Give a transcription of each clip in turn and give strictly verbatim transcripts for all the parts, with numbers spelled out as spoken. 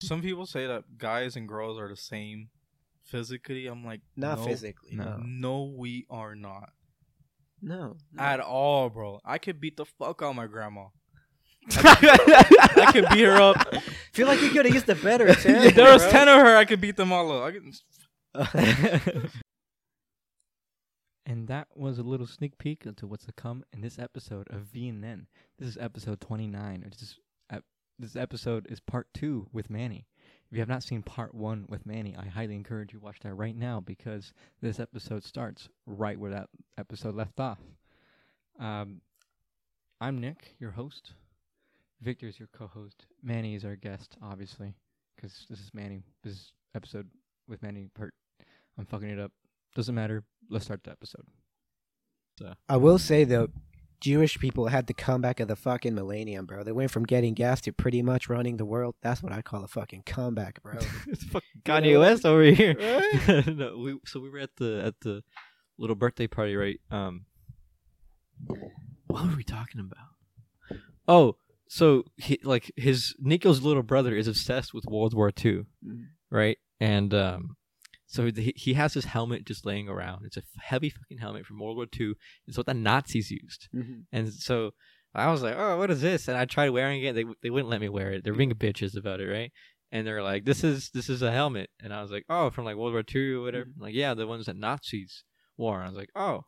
Some people say that guys and girls are the same physically. I'm like, not no, physically. No. No. no, we are not. No, no. At all, bro. I could beat the fuck out of my grandma. I could beat her up. I feel like you could have used a better example. If there was bro. ten of her, I could beat them all up. I could... And that was a little sneak peek into what's to come in this episode of V and N. This is episode twenty-nine. Or this, ep- this episode is part two with Manny. If you have not seen part one with Manny, I highly encourage you to watch that right now because this episode starts right where that episode left off. Um, I'm Nick, your host. Victor is your co-host. Manny is our guest, obviously, because this is Manny. This is episode with Manny part. I'm fucking it up. Doesn't matter. Let's start the episode. So. I will say, though, Jewish people had the comeback of the fucking millennium, bro. They went from getting gas to pretty much running the world. That's what I call a fucking comeback, bro. It's fucking Kanye West over here. Right? no, we, so we were at the at the little birthday party, right? Um, what were we talking about? Oh, so he like his Nico's little brother is obsessed with World War Two, mm-hmm. right? And um. So he he has his helmet just laying around. It's a heavy fucking helmet from World War Two. It's what the Nazis used. Mm-hmm. And so I was like, oh, what is this? And I tried wearing it. They they wouldn't let me wear it. They're being bitches about it, right? And they're like, this is this is a helmet. And I was like, oh, from like World War Two or whatever. Mm-hmm. Like, yeah, the ones that Nazis wore. And I was like, oh,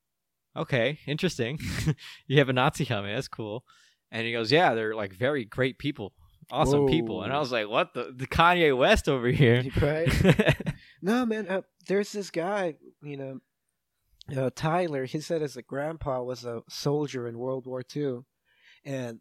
okay, interesting. You have a Nazi helmet. That's cool. And he goes, yeah, they're like very great people. Awesome Whoa. people. And I was like, what the, the Kanye West over here? Right? No, man. Uh, there's this guy, you know, uh, Tyler. He said his grandpa was a soldier in World War Two. And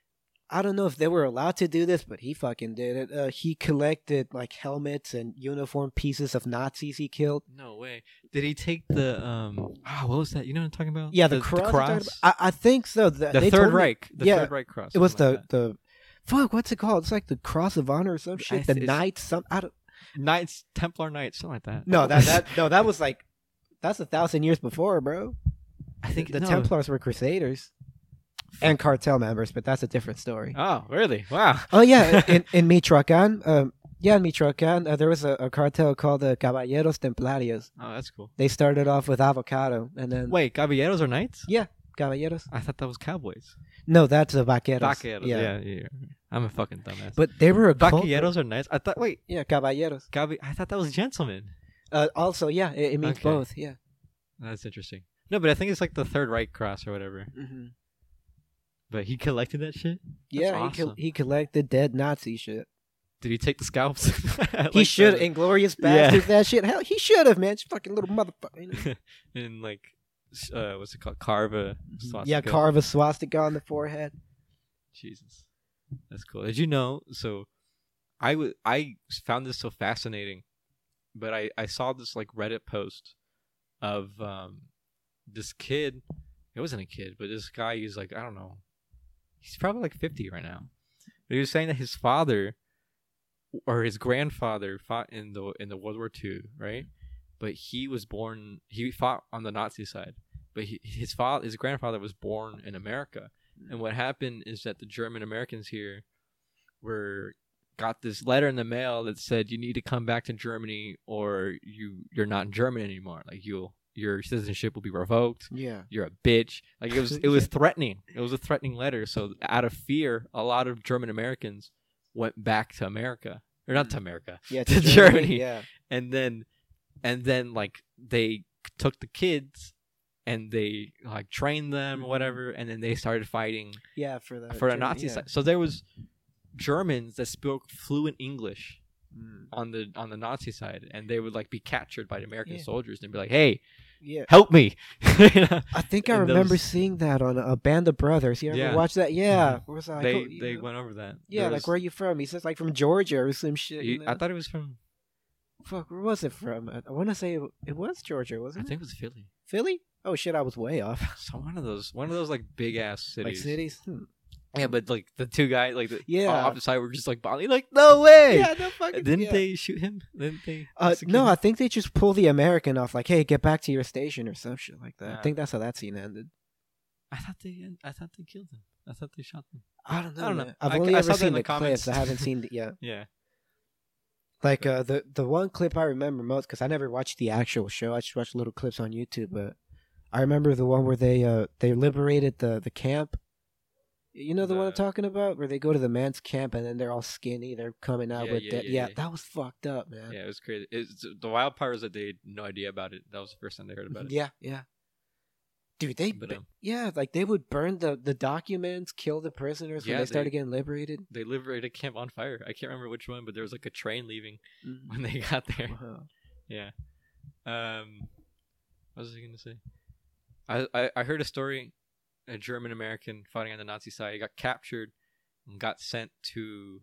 I don't know if they were allowed to do this, but he fucking did it. Uh, he collected like helmets and uniform pieces of Nazis he killed. No way. Did he take the, um, oh, what was that? You know what I'm talking about? Yeah, the, the cross. The cross? I, I think so. The, the they Third Reich. Me, the yeah, Third Reich cross. It was the, like the, fuck, what's it called? It's like the Cross of Honor or some shit. I, the Knights, some, I don't. Knights, Templar Knights, something like that. No, that, that, no, that was like, that's a thousand years before, bro. I think the no. Templars were Crusaders. And cartel members, but that's a different story. Oh, really? Wow. Oh, yeah. In, in Michoacan, um, yeah, in Michoacan, uh, there was a, a cartel called the Caballeros Templarios. Oh, that's cool. They started off with avocado, and then... Wait, Caballeros are knights? Yeah, Caballeros. I thought that was cowboys. No, that's a Vaqueros. Vaqueros, yeah. yeah, yeah. I'm a fucking dumbass. But they were a Vaqueros cult. Are knights? I thought, wait. Yeah, Caballeros. Cab- I thought that was gentlemen. Uh, also, yeah, it, it means okay. both, yeah. That's interesting. No, but I think it's like the Third Reich cross or whatever. Mm-hmm. But he collected that shit? That's yeah, awesome. he, co- he collected dead Nazi shit. Did he take the scalps? like he should. The... Inglorious Bastards, yeah. that shit. Hell, he should have, man. It's fucking little motherfucker. You know? And like, uh, what's it called? Carve a swastika. Yeah, carve a swastika on the forehead. Jesus. That's cool. Did you know? So, I, w- I found this so fascinating, but I, I saw this like Reddit post of um, this kid. It wasn't a kid, but this guy, he's like, I don't know. He's probably like fifty right now. But he was saying that his father or his grandfather fought in the in the World War Two, right? But he was born. He fought on the Nazi side. But he, his father, his grandfather, was born in America. And what happened is that the German Americans here were got this letter in the mail that said you need to come back to Germany or you you're not in Germany anymore. Like you'll. Your citizenship will be revoked. Yeah, you're a bitch. Like it was, it was threatening. It was a threatening letter. So out of fear, a lot of German Americans went back to America, or not to America, yeah, to, to Germany. Germany. Yeah, and then, and then like they took the kids, and they like trained them or whatever, and then they started fighting. Yeah, for the for German, the Nazi yeah. side. So there was Germans that spoke fluent English. On the on the Nazi side, and they would like be captured by the American yeah. soldiers and be like, "Hey, yeah, help me!" I think I and remember those... seeing that on a Band of Brothers. You ever yeah. watch that? Yeah, mm-hmm. where was I? They go, they know? went over that. Yeah, there like was... where are you from? He says like from Georgia or some shit. You, you know? I thought it was from. Fuck, where was it from? I, I want to say it, it was Georgia, wasn't I it? think it was Philly. Philly? Oh shit, I was way off. So one of those, one of those like big ass cities. Like cities. Hmm. Yeah, but like the two guys, like the yeah. off the side, were just like bonding. Like, no way. Yeah, no fucking. Didn't yeah. they shoot him? Didn't they? Uh, no, I think they just pull the American off. Like, hey, get back to your station or some shit like that. Yeah. I think that's how that scene ended. I thought they, I thought they killed him. I thought they shot them. I don't know. I don't man. know. I've I, only I ever saw that seen in the, the comments. clips. I haven't seen the yeah. Yeah, Like uh, the the one clip I remember most, because I never watched the actual show. I just watched little clips on YouTube. But I remember the one where they uh they liberated the the camp. You know the, the one I'm talking about, where they go to the man's camp and then they're all skinny. They're coming out Yeah, with yeah, that. yeah, Yeah, yeah. that was fucked up, man. Yeah, it was crazy. It's, the wild part was that they had no idea about it. That was the first time they heard about it. Yeah, yeah. Dude, they But, bu- um, yeah, like they would burn the, the documents, kill the prisoners Yeah, when they they- started getting liberated. They liberated camp on fire. I can't remember which one, but there was like a train leaving Mm. when they got there. Wow. Yeah. Um, what was I gonna say? I, I I heard a story. A German American fighting on the Nazi side. He got captured and got sent to.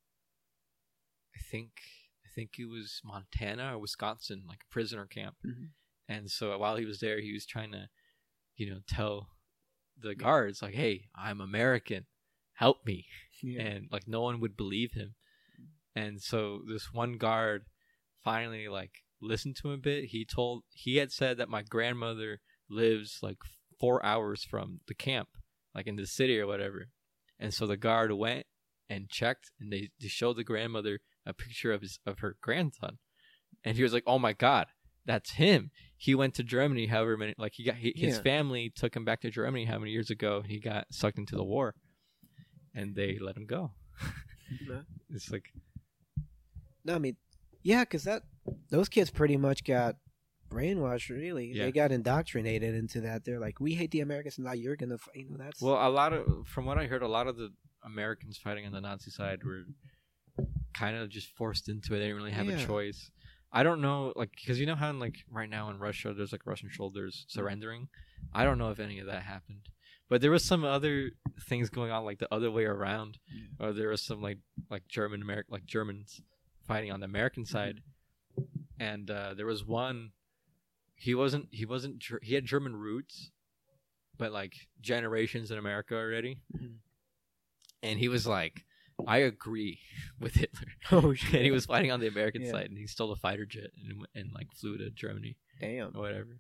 I think I think it was Montana or Wisconsin, like a prisoner camp. Mhm. And so while he was there, he was trying to, you know, tell the guards like, "Hey, I'm American. Help me." Yeah. And like no one would believe him. And so this one guard finally like listened to him a bit. He told he had said that my grandmother lives like four hours from the camp, like in the city or whatever. And so the guard went and checked, and they, they showed the grandmother a picture of his of her grandson, and he was like, "Oh my god, that's him." He went to Germany, however many like he got he, his Yeah. family took him back to Germany how many years ago, and he got sucked into the war, and they let him go. No. It's like No, I mean, yeah, because that those kids pretty much got brainwashed. Really, Yeah. they got indoctrinated into that. They're like, we hate the Americans, and now you're gonna, fight. You know, that's well, a lot of from what I heard, a lot of the Americans fighting on the Nazi side were kind of just forced into it. They didn't really have Yeah. a choice. I don't know, like, because you know how in, like right now in Russia, there's like Russian soldiers surrendering. I don't know if any of that happened, but there was some other things going on, like the other way around, Yeah. or there was some like like German American like Germans fighting on the American side, and uh, there was one. He wasn't. He wasn't. Ger- He had German roots, but like generations in America already, Mhm. and he was like, "I agree with Hitler." Oh And shit! he was fighting on the American Yeah. side, and he stole a fighter jet and, and like flew to Germany Damn. or whatever.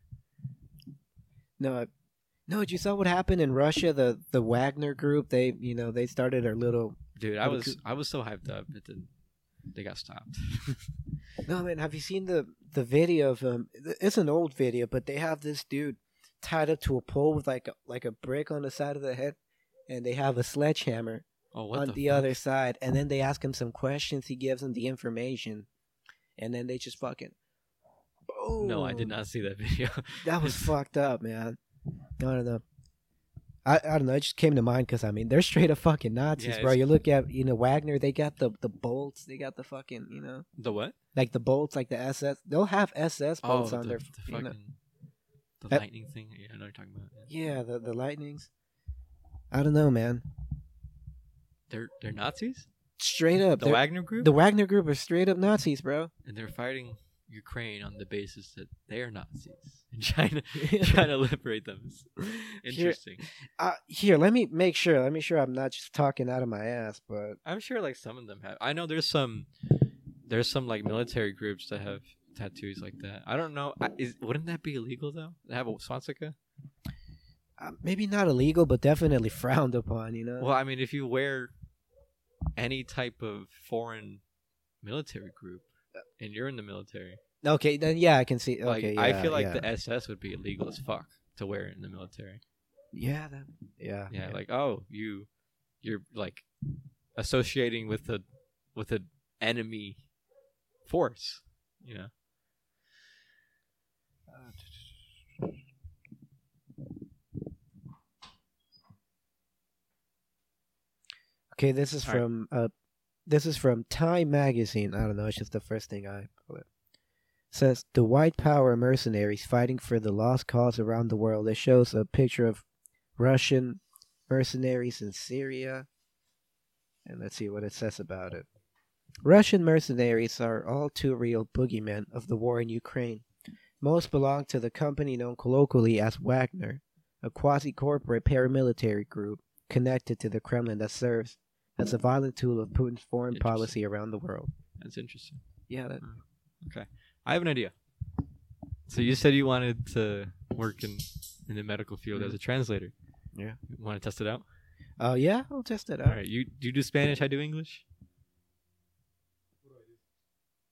No, I- no. Did you saw what happened in Russia? The the Wagner group. They, you know, they started a little. Dude, I What a was coup. I was so hyped up, but then they got stopped. No, man. Have you seen the the video of um? It's an old video, but they have this dude tied up to a pole with like a, like a brick on the side of the head, and they have a sledgehammer Oh, what on the, the, fuck? other side, and then they ask him some questions. He gives them the information, and then they just fucking. Boom. No, I did not see that video. That was fucked up, man. I don't know. I, I don't know. It just came to mind because I mean they're straight up fucking Nazis, Yeah, bro. it's- You look at you know Wagner. They got the the bolts. They got the fucking you know The what? like the bolts, like the S S. They'll have S S bolts Oh, on the, their. the you fucking know, the That- lightning thing. Yeah, I know what you're talking about. yeah, the the lightnings. I don't know, man. They're they're Nazis. Straight up, The they're- Wagner group, the Wagner group are straight up Nazis, bro. and they're fighting Ukraine on the basis that they are Nazis and trying to trying to liberate them. It's Here, interesting. uh, here, let me make sure. Let me sure I'm not just talking out of my ass, but I'm sure like some of them have. I know there's some there's some like military groups that have tattoos like that. I don't know. I, is wouldn't that be illegal though? To have a swastika? uh, maybe not illegal, but definitely frowned upon. You know. Well, I mean, if you wear any type of foreign military group and you're in the military, Okay, then yeah, I can see. like Okay, I yeah, feel like yeah. the S S would be illegal as fuck to wear in the military. Yeah, that, yeah, Yeah, like oh, you you're like associating with a with an enemy force, you know. Okay, this is All right. from uh, this is from Time Magazine. I don't know. It's just the first thing I pull it. Says the white power mercenaries fighting for the lost cause around the world. It shows a picture of Russian mercenaries in Syria, and let's see what it says about it. Russian mercenaries are all too real boogeymen of the war in Ukraine. Most belong to the company known colloquially as Wagner, a quasi-corporate paramilitary group connected to the Kremlin that serves as a violent tool of Putin's foreign Interesting. policy around the world. That's interesting. Yeah, that, Okay, I have an idea. So you said you wanted to work in in the medical field as a translator. Yeah. Want to test it out? oh yeah, I'll test it out. All right. You do you do Spanish? I do English.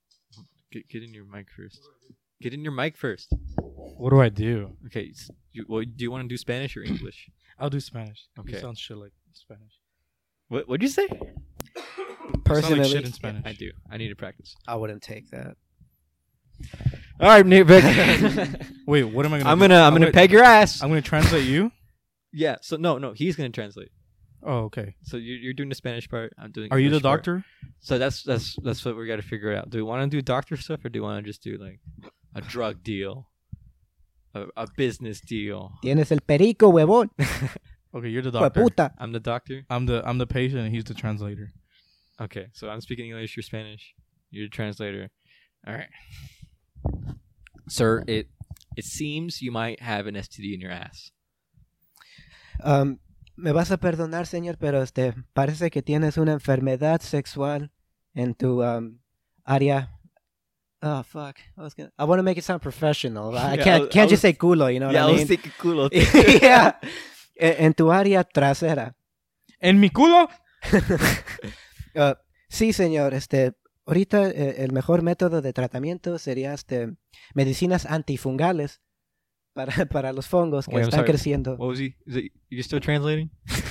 Get, get in your mic first. Get in your mic first. What do I do? Okay. s- You, well, do you want to do Spanish or English? I'll do Spanish. Okay. You sound shit like Spanish. What What'd you say? You sound Personally, like shit in Spanish. I do. I need to practice. I wouldn't take that. All right, Nick. Wait, what am I gonna? I'm do? gonna I'm gonna peg your ass. I'm gonna translate you. Yeah. So no, no, he's gonna translate. Oh, okay. So you're you're doing the Spanish part. I'm doing. Are you the English part. doctor? So that's that's that's what we got to figure out. Do we want to do doctor stuff or do we want to just do like a drug deal, a, a business deal? Tienes el perico, huevón. Okay, you're the Hue doctor. puta. I'm the doctor. I'm the I'm the patient, and he's the translator. Okay, so I'm speaking English. You're Spanish. You're the translator. All right, sir. It it seems you might have an S T D in your ass. Um, me vas a perdonar, señor, pero este parece que tienes una enfermedad sexual en tu um, área. Oh fuck! I was gonna. I want to make it sound professional. I Yeah, can't I was- can't I just say culo. You know what yeah, I I was mean? thinking culo. yeah. En, en tu área trasera. En mi culo. Uh, sí, señor. Este, ahorita eh, el mejor método de tratamiento sería este medicinas antifungales para, para los fongos que Wait, I'm están sorry. creciendo. What was he? Is it you still translating?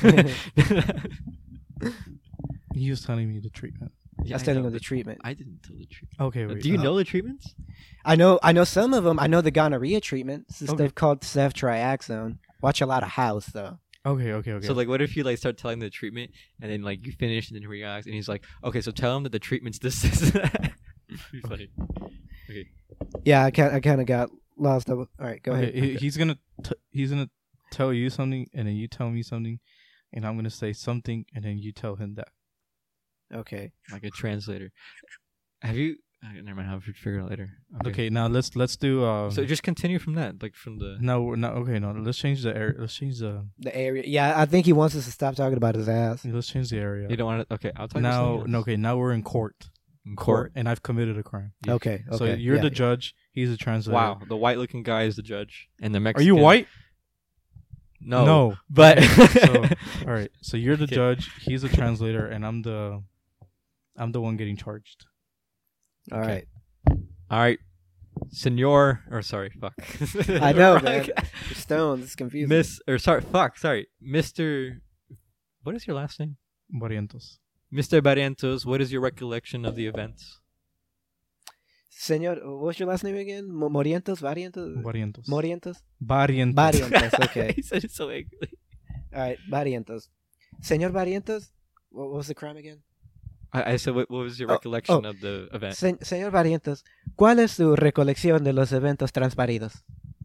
He was telling me the treatment. Yeah, I was I telling know, him the but treatment. I didn't tell the treatment. Okay, wait. Do you uh, know the treatments? I know I know some of them. I know the gonorrhea treatment. This is Okay. stuff called ceftriaxone. Watch a lot of House though. Okay, okay, okay. So like, what if you like start telling the treatment and then like you finish and then he reacts and he's like, okay, so tell him that the treatment's this. this. Be funny. Okay. Yeah, I kind I kind of got lost. All right, go okay, ahead. he- he's gonna t- he's gonna tell you something, and then you tell me something, and I'm gonna say something, and then you tell him that. Okay. Like a translator. Have you? Uh, never mind. I'll figure it out later. Okay, now let's let's do. Um, So just continue from that, like from the. no, we're not okay. No, let's change the area. Let's change the. The area. Yeah, I think he wants us to stop talking about his ass. Let's change the area. You don't want to. Okay, I'll talk. now, about no, okay. Now we're in court. in court. and I've committed a crime. Yeah. Okay. Okay. So you're yeah, the yeah. judge. He's the translator. Wow, the white-looking guy is the judge, and the Are Mexican. you white? No. No. But So, all right. So you're the Okay. judge. He's the translator, and I'm the, I'm the one getting charged. All Okay. right. all right, senor, or sorry, fuck. I know, man. Stones. It's confusing. Miss, or sorry, fuck, sorry, Mister. What is your last name? Barrientos. Mister Barrientos. What is your recollection of the events? Señor, what's your last name again? Mo- Morientos? Varientos? Barrientos. Morientos? Barrientos. Barrientos. Okay. He said it so angry. All right. Barrientos. Señor Barrientos? What what was the crime again? I, I said, what, what was your Oh, recollection oh. of the event? Se- señor Barrientos, ¿cuál es su recolección de los eventos transparidos?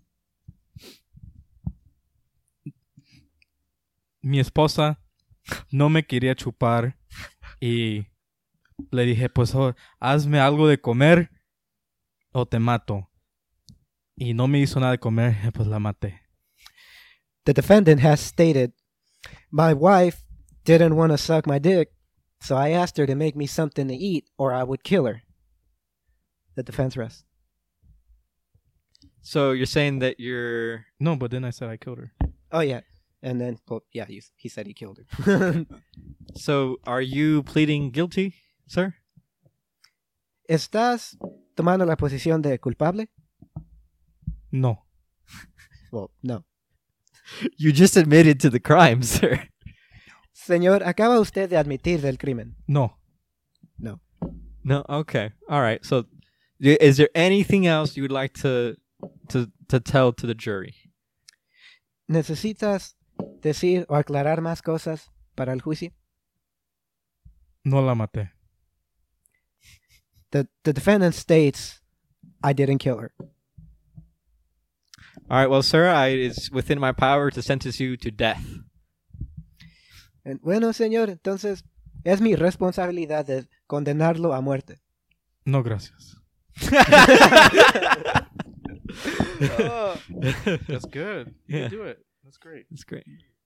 Mi esposa no me quería chupar y le dije, pues oh, hazme algo de comer o te mato. Y no me hizo nada de comer, pues la maté. The defendant has stated, my wife didn't want to suck my dick, so I asked her to make me something to eat or I would kill her. The defense rests. So you're saying that you're No, but then I said I killed her. Oh, yeah. And then, well, yeah, he, he said he killed her. so are you pleading guilty, sir? ¿Estás tomando la posición de culpable? No. Well, no. You just admitted to the crime, sir. Señor, acaba usted de admitir del crimen. No. No. No, okay, all right. So, y- is there anything else you would like to to to tell to the jury? ¿Necesitas decir o aclarar más cosas para el juicio? No la maté. The, the defendant states, I didn't kill her. All right, well, sir, I, it's within my power to sentence you to death. And, bueno, señor, entonces es mi responsabilidad de condenarlo a muerte. No, gracias. Oh. That's good. Yeah. do it. That's great. That's great.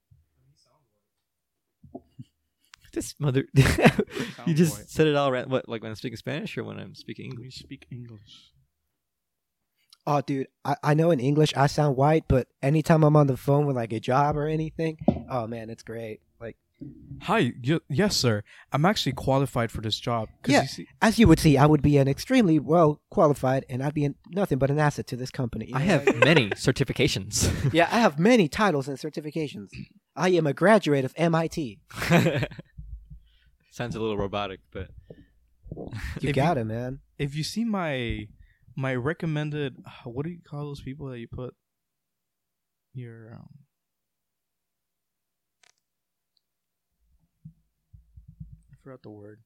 This mother, you just white. said it all right. What, like when I'm speaking Spanish or when I'm speaking We English? speak English. Oh, dude, I, I know in English I sound white, but anytime I'm on the phone with like a job or anything, oh man, it's great. Like Hi, y- yes, sir. I'm actually qualified for this job. 'Cause Yeah. you see, As you would see, I would be an extremely well qualified, and I'd be an, nothing but an asset to this company. you I know have what many certifications. mean? Yeah, I have many titles and certifications. I am a graduate of M I T. Sounds a little robotic, but You If got it, man. if you see my my recommended, what do you call those people that you put your um, I forgot the word.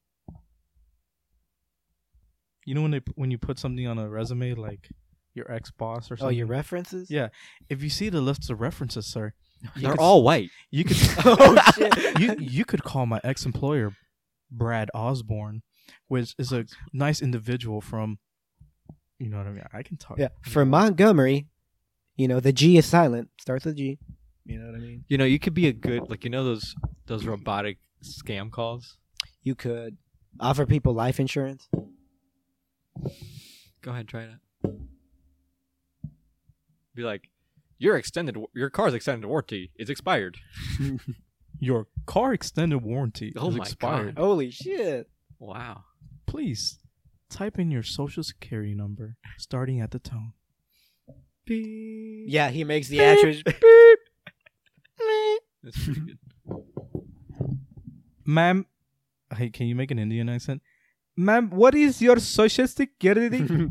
You know when they when you put something on a resume like your ex boss or Oh, something. your references? Yeah. If you see the list of references, sir, you they're could- all white. you could Oh shit. you you could call my ex employer Brad Osborne, which is a nice individual from, you know what I mean. I can talk. Yeah, for Montgomery, you know the G is silent. Starts with G. You know what I mean? You know, you could be a good like you know those those robotic scam calls. You could offer people life insurance. Go ahead, try that. Be like, your extended your car's extended warranty is expired. Your car extended warranty Oh is my expired. God. Holy shit! Wow. Please type in your social security number starting at the tone. Beep. Yeah, he makes the actors. That's pretty good. Ma'am, hey, can you make an Indian accent? Ma'am, what is your social security?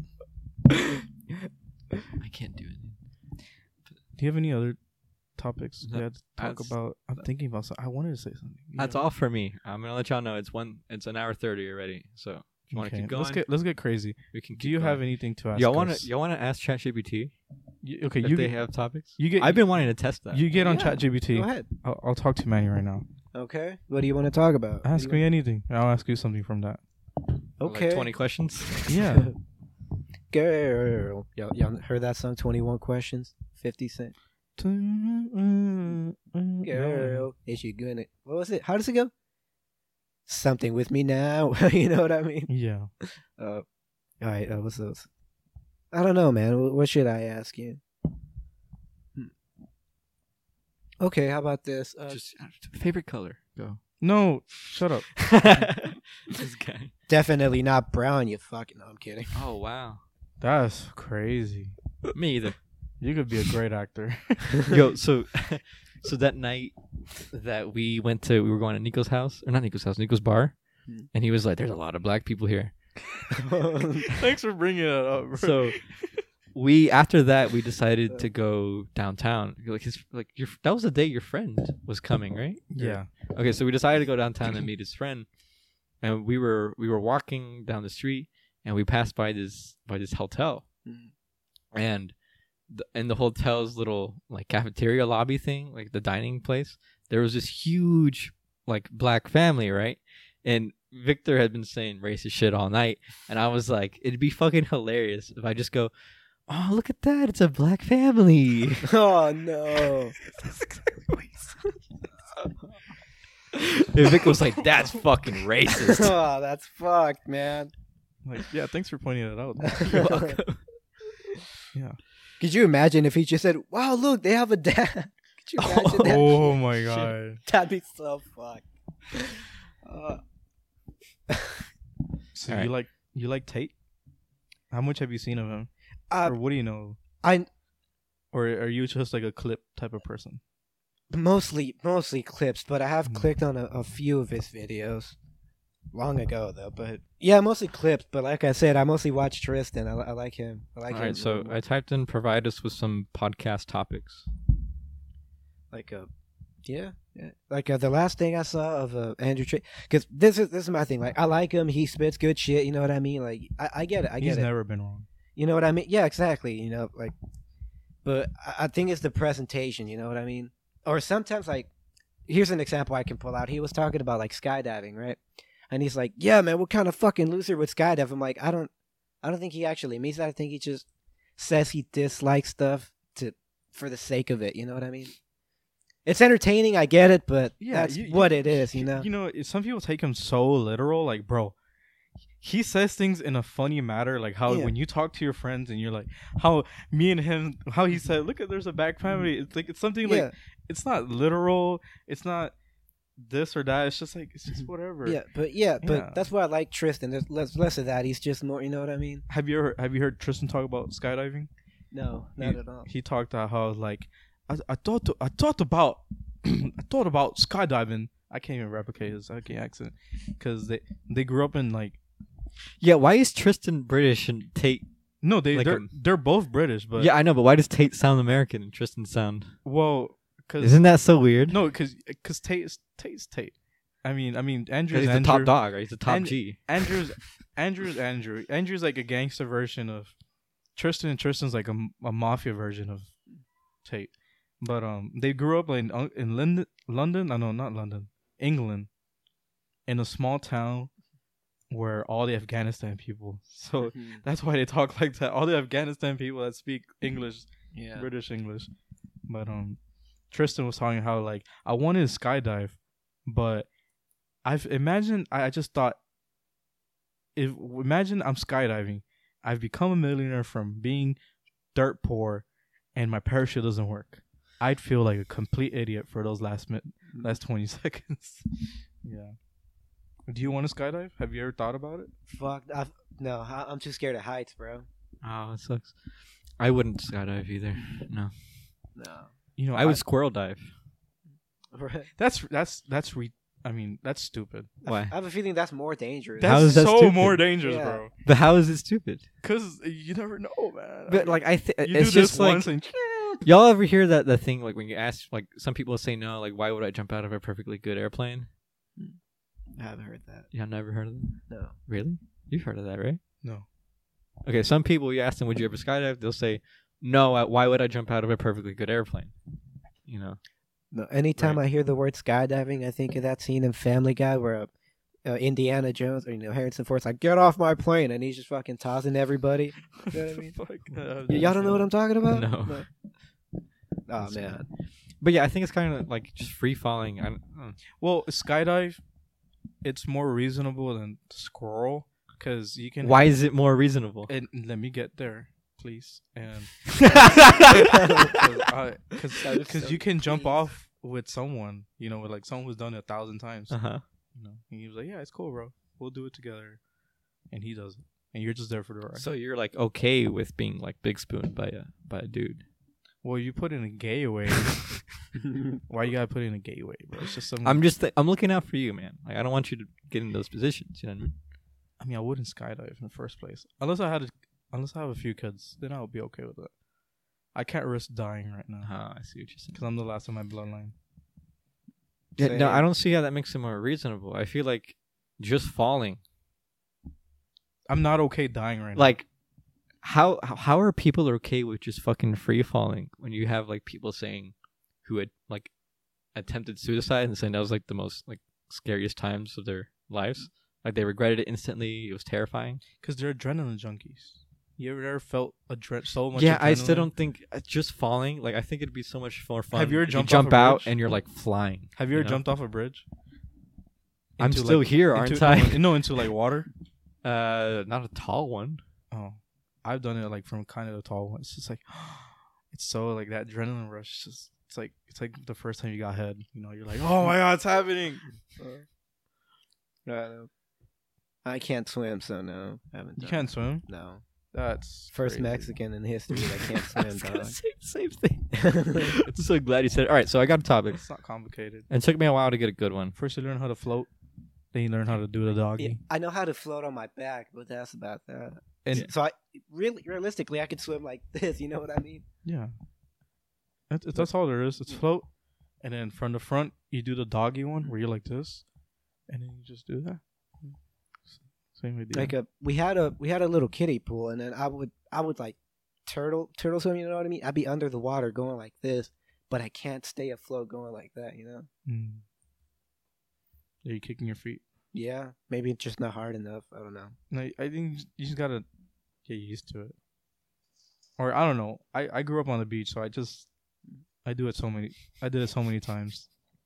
I can't do it. Do you have any other topics No, you had to talk that's- about? I'm thinking about something. I wanted to say something. You That's know? all for me. I'm gonna let y'all know it's one. It's an hour thirty already. So if you want to Okay, keep going, let's get let's get crazy. we can. Keep Do you going. have anything to ask? Y'all want us? to? Y'all want to ask ChatGPT You, okay, if you they get, have topics? you get I've been wanting to test that. you get on Yeah, ChatGPT. Go ahead. I'll, I'll talk to Manny right now. Okay. What do you want to talk about? Ask What do me you anything. and I'll ask you something from that. want- Like Okay. twenty questions. Yeah. Girl. Y'all, y'all heard that song? Twenty-one questions. Fifty Cent. Girl, Girl, is she gonna? What was it? How does it go? Something with me now. You know what I mean? Yeah. Uh, all right. Uh, what's those? I don't know, man. What, what should I ask you? Hmm. Okay, how about this? Uh, Just favorite color. Go. No, shut up. This guy. definitely not brown. You fucking. No, I'm kidding. Oh wow. That's crazy. Me either. You could be a great actor. Yo, so so that night that we went to, we were going to Nico's house, or not Nico's house, Nico's bar, Hmm. and he was like, "There's a lot of black people here." Thanks for bringing it up. Bro. So we after that we decided to go downtown. Like his like your that was the day your friend was coming, right? yeah. Okay, so we decided to go downtown and meet his friend, and we were we were walking down the street, and we passed by this by this hotel, Mm. and the, in the hotel's little like cafeteria lobby thing, like the dining place, there was this huge like black family, right? And Victor had been saying racist shit all night, and I was like, it'd be fucking hilarious if I just go, "Oh, look at that! It's a black family." Oh no! That's exactly what he said. And Vic was like, "That's fucking racist." Oh, that's fucked, man. Like, yeah, thanks for pointing it out. You're welcome. Yeah. Could you imagine if he just said, "Wow, look, they have a dad"? Could you imagine that? Oh my Shit. god. That'd be so fucked. Uh, So All you right. like you like Tate? How much have you seen of him? uh, or what do you know? I Or are you just like a clip type of person? mostly mostly clips, but I have Mm. clicked on a, a few of his videos long ago though. But yeah, mostly clips. But like I said, I mostly watch Tristan. I, I like him. I like All him. right, so I typed in provide us with some podcast topics. like uh yeah, yeah. Like uh, the last thing I saw of uh, Andrew Tate, because this is this is my thing. Like I like him. He spits good shit. You know what I mean? Like I, I get it. I get He's it. never been wrong. You know what I mean? Yeah, exactly. You know, like, but I, I think it's the presentation. You know what I mean? Or sometimes, like, here's an example I can pull out. He was talking about like skydiving, right? And he's like, "Yeah, man, what kind of fucking loser would skydive?" I'm like, I don't, I don't think he actually means that. I think he just says he dislikes stuff to for the sake of it. You know what I mean? It's entertaining, I get it, but Yeah, that's you- you- what it is. You know? You know, it- some people take him so literal. Like, bro, he says things in a funny manner. Like how Yeah. when you talk to your friends and you're like, how me and him, how he said, "Look at there's a back family." It's like it's something like yeah, it's not literal. It's not this or that. It's just like it's just whatever. Yeah, but yeah, but Yeah. that's why I like Tristan. There's less less of that. He's just more. You know what I mean? Have you ever have you heard Tristan talk about skydiving? No, He- not at all. He talked about how like I I thought to, I thought about I thought about skydiving. I can't even replicate his fucking accent because they they grew up in like Yeah, why is Tristan British and Tate? no they Like they're a- they're both British but yeah, I know, but why does Tate sound American and Tristan sound? well because Isn't that so weird? no because because Tate's Tate's Tate. I mean I mean 'Cause Andrew's he's the Andrew, top dog, right? He's the top And- G. Andrew's Andrew's Andrew. Andrew's like a gangster version of Tristan, and Tristan's like a, a mafia version of Tate. But um, they grew up in uh, in London. London, I know not London, England, in a small town where all the Afghanistan people. So Mhm. that's why they talk like that. All the Afghanistan people that speak English, Yeah. British English. But um, Tristan was talking how like I wanted to skydive, but I've imagined. I, I just thought, if imagine I'm skydiving, I've become a millionaire from being dirt poor, and my parachute doesn't work. I'd feel like a complete idiot for those last minute, last twenty seconds. Yeah. Do you want to skydive? Have you ever thought about it? Fuck. I've, no, I, I'm too scared of heights, bro. Oh, it sucks. I wouldn't skydive either. No, No. You know, I would squirrel dive. Right. That's that's that's re. I mean, that's stupid. Why? I have a feeling that's more dangerous. That's How is that so stupid? more dangerous, Yeah. bro. But how is it stupid? Because you never know, man. But like I think you it's do just this like once and y'all ever hear that that thing like when you ask like some people say no like why would I jump out of a perfectly good airplane? I haven't heard that. Y'all never heard of that? No. Really? You've heard of that, right? no. Okay, some people you ask them would you ever skydive? They'll say no. I, why would I jump out of a perfectly good airplane? You know. No. Anytime Right. I hear the word skydiving, I think of that scene in Family Guy where uh, uh, Indiana Jones or you know Harrison Ford's like, "Get off my plane," and he's just fucking tossing everybody. You know what I mean? Fuck, uh, Y- y'all don't know what I'm talking about? No. Oh That's man. But yeah, I think it's kind of like just free falling. I don't, uh, Well, skydive, it's more reasonable than squirrel because you can. why is it more reasonable? And let me get there, please. And That because was so you can jump please. off with someone, you know, with like someone who's done it a thousand times. Uh huh. You know, and he was like, "Yeah, it's cool, bro. We'll do it together." And he does it, and you're just there for the ride. So you're like okay with being like big spooned by a by a dude. Well, you put in a gay way. Why you gotta put in a gay way, bro? It's just some. I'm just th- I'm looking out for you, man. Like I don't want you to get in those positions. You know what I mean? I mean, I wouldn't skydive in the first place unless I had, a, unless I have a few kids. Then I would be okay with it. I can't risk dying right now Uh-huh, I see what you're saying. because I'm the last of my bloodline. Yeah, no, Same. I don't see how that makes it more reasonable. I feel like just falling. I'm not okay dying right Like, how how- how are people okay with just fucking free falling when you have like people saying who had like attempted suicide and saying that was like the most like scariest times of their lives? Like they regretted it instantly. It was terrifying. now because they're adrenaline junkies. You ever, ever felt adre- so much? Yeah, I still adrenaline? don't think uh, just falling. Like I think it'd be so much more fun. Have you ever if jumped jump off a out bridge? and you're like flying? Have you ever know? jumped off a bridge? I'm Into, still like- here, aren't into, I? No, no, into like water. Uh, not a tall one. Oh, I've done it like from kind of a tall one. It's just like, it's so like that adrenaline rush. It's just, it's like, it's like the first time you got head. You know, you're like, oh my god, it's happening. Uh, I can't swim, so no. I haven't You done can't it. swim. No. That's First crazy. Mexican in history that can't I swim, was gonna dog. say the same thing. I'm so glad you said it. All right, so I got a topic. It's not complicated. And it took me a while to get a good one. First, you learn how to float. Then you learn how to do the doggy. Yeah, I know how to float on my back, but that's about that. And So I really, realistically, I could swim like this. You know what I mean? yeah, that's, that's all there is. It's float, and then from the front you do the doggy one where you're like this, and then you just do that. Same idea. Like a, we had a we had a little kiddie pool, and then I would I would like turtle turtle swim. You know what I mean? I'd be under the water going like this, but I can't stay afloat going like that. You know? Mm. Are you kicking your feet? Yeah, maybe it's just not hard enough. I don't know. No, I think you just- you just gotta get used to it. Or I don't know. I, I grew up on the beach, so I just I do it so many. I did it so many times.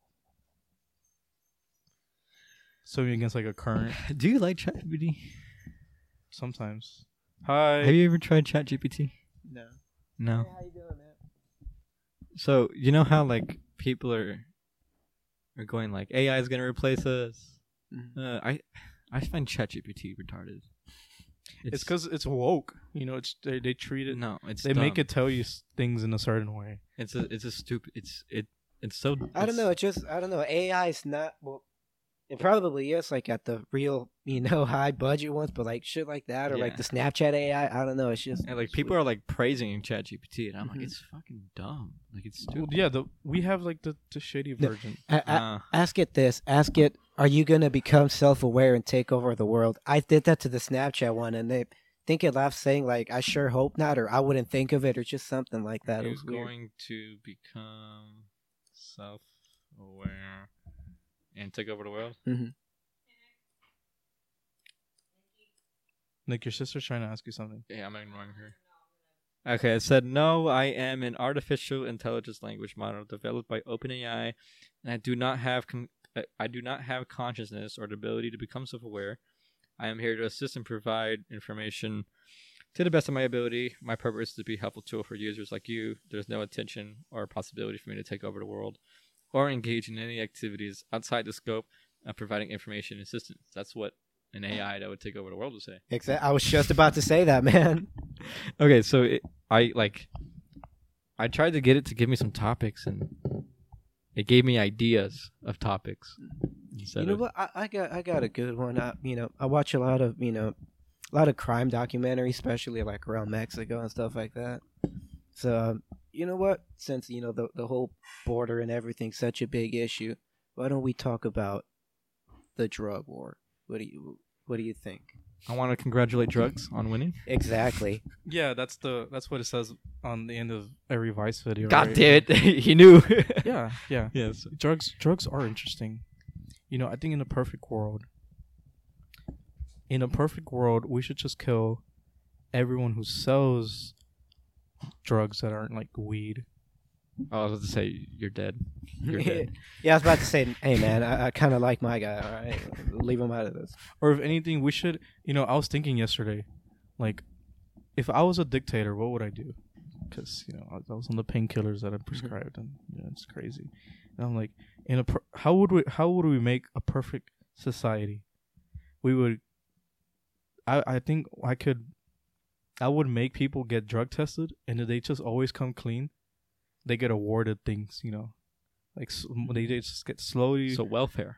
Swimming against like a current Do you like ChatGPT? sometimes. Hi. Have you ever tried ChatGPT? No. No. how you doing, man? So you know how like people are are going like A I is gonna replace us. Mhm. Uh, I I find ChatGPT retarded. It's because it's woke. You know, it's they, they treat it. no, it's They make dumb. it tell you s- things in a certain way. It's a it's a stupid. It's it it's so. I don't it's- know. It's just I don't know. A I is not well. It probably is like at the real, you know, high budget ones, but like shit like that or like Yeah. the Snapchat A I. I don't know. It's just And like people are like praising ChatGPT, and I'm Mhm. like, it's fucking dumb. Like it's Well, stupid. yeah, the we have like the, the shady No. version. A- a- Uh, ask it this. Ask it. Are you gonna become self-aware and take over the world? I did that to the Snapchat one, and they think it laughed, saying like, "I sure hope not," or "I wouldn't think of it," or just something like that. It Who's was weird. going to become self-aware and take over the world? Nick, your sister's trying to ask you something. Yeah, I'm ignoring her. Okay, it said, no, I am an artificial intelligence language model developed by OpenAI, and I do not have con- uh, I do not have consciousness or the ability to become self-aware. I am here to assist and provide information to the best of my ability. My purpose is to be a helpful tool for users like you. There's no intention or possibility for me to take over the world or engage in any activities outside the scope of providing information and assistance. That's what an A I that would take over the world would say. Exactly. I was just about to say that, man. Okay, so it, I like I tried to get it to give me some topics, and it gave me ideas of topics. Instead You know of, what? I, I got I got a good one. I, you know, I watch a lot of you know, a lot of crime documentaries, especially like around Mexico and stuff like that. So um, you know what? Since you know the the whole border and everything's such a big issue, why don't we talk about the drug war? What do you What do you think? I want to congratulate drugs on winning. Exactly. Yeah, that's the that's what it says on the end of every Vice video. God right? damn it, he knew. Yeah, yeah. Yes. Drugs drugs are interesting. You know, I think in a perfect world, in a perfect world, we should just kill everyone who sells drugs that aren't like weed. Oh, I was about to say you're dead. You're dead. Yeah, I was about to say, hey man, I, I kind of like my guy. All right, leave him out of this. Or if anything, we should. You know, I was thinking yesterday, like, if I was a dictator, what would I do? Because you know, I I was on the painkillers that I prescribed, and you know, it's crazy. And I'm like, in a per- how would we how would we make a perfect society? We would. I I think I could. I would make people get drug tested, and if they just always come clean, they get awarded things. You know, like s- they they just get slowly. So welfare.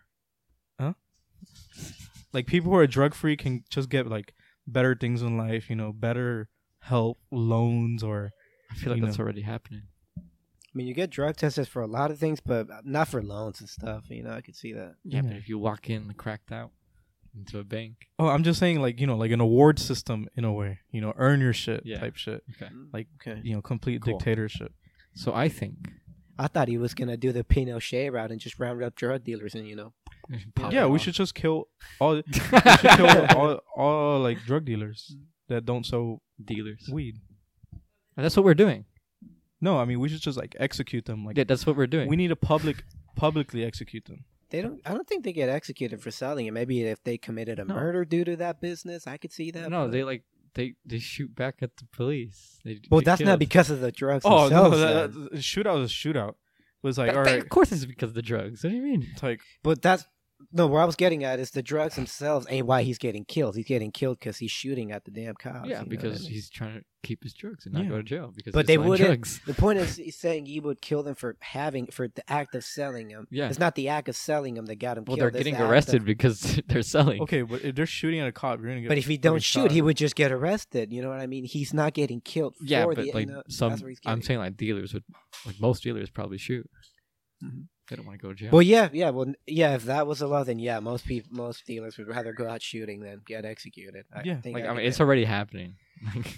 Like people who are drug free can just get like better things in life, you know, better help, loans, or I feel like You that's know. already happening. I mean, you get drug tested for a lot of things, but not for loans and stuff. You know, I could see that. Yeah, but Yeah. if you walk in cracked out into a bank. oh, I'm just saying like you know like an award system in a way, you know, earn your shit Yeah. type shit, Okay. like Okay. you know, complete Cool. dictatorship. So I think. I thought he was gonna do the Pinochet route and just round up drug dealers and you know. pop Yeah, it we off. should just kill all. we should kill all, all like drug dealers that don't sell dealers. weed. And that's what we're doing. No, I mean we should just like execute them. Like Yeah, that's what we're doing. we need to public publicly execute them. They don't. I don't think they get executed for selling it. Maybe if they committed a No. murder due to that business, I could see that. no, but- they like they they shoot back at the police. They Well, get that's not killed. because of the drugs Oh no, themselves. that, then. that, shootout is shootout. It was like That- all that- right, Of course, it's because of the drugs. What do you mean? it's like But that's no. Where I was getting at is the drugs themselves ain't why he's getting killed. He's getting killed because he's shooting at the damn cops. Yeah, you know because what I mean? he's trying to keep his drugs and not Yeah. go to jail. Because But he's they selling wouldn't. drugs. The point is, he's saying you would kill them for having for the act of selling them. Yeah. It's not the act of selling them that got him Well, killed. they're it's getting the act arrested of- because they're selling. okay, but if they're shooting at a cop, you're gonna get. But if he fucking don't shoot, shot. he would just get arrested. You know what I mean? He's not getting killed. Yeah, for but the, like you know, some, that's where he's I'm getting- saying like dealers would, like most dealers probably shoot. Mhm. They don't want to go to jail. Well, yeah, yeah, well, yeah. If that was the law, then yeah, most people, most dealers would rather go out shooting than get executed. I Yeah, think like I I mean, get it's that. already happening. Like,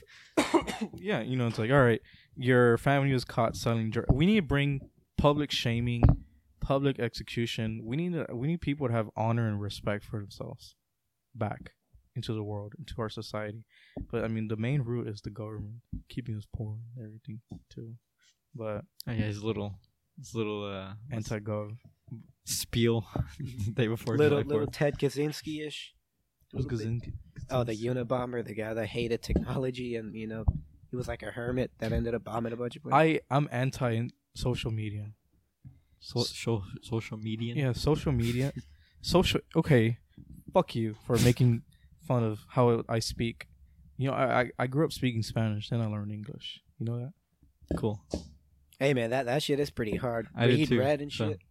yeah, you know, it's like all right, your family was caught selling drugs. We need to bring public shaming, public execution. We need to, we need people to have honor and respect for themselves back into the world, into our society. But I mean, the main root is the government keeping us poor and everything too. But oh, yeah, his little, his little uh, what's- anti-gov spiel the day before little July little fourth. Ted Kaczynski ish. was Kaczynski. Oh, the Unabomber, the guy that hated technology, and you know, he was like a hermit that ended up bombing a bunch of places. I I'm anti social media. So, so, social media. Yeah, social media. Social. Okay, fuck you for making fun of how I speak. You know, I I, I grew up speaking Spanish, then I learned English. You know that? Cool. Hey man, that, that shit is pretty hard. I did Read, too, read, and so. shit.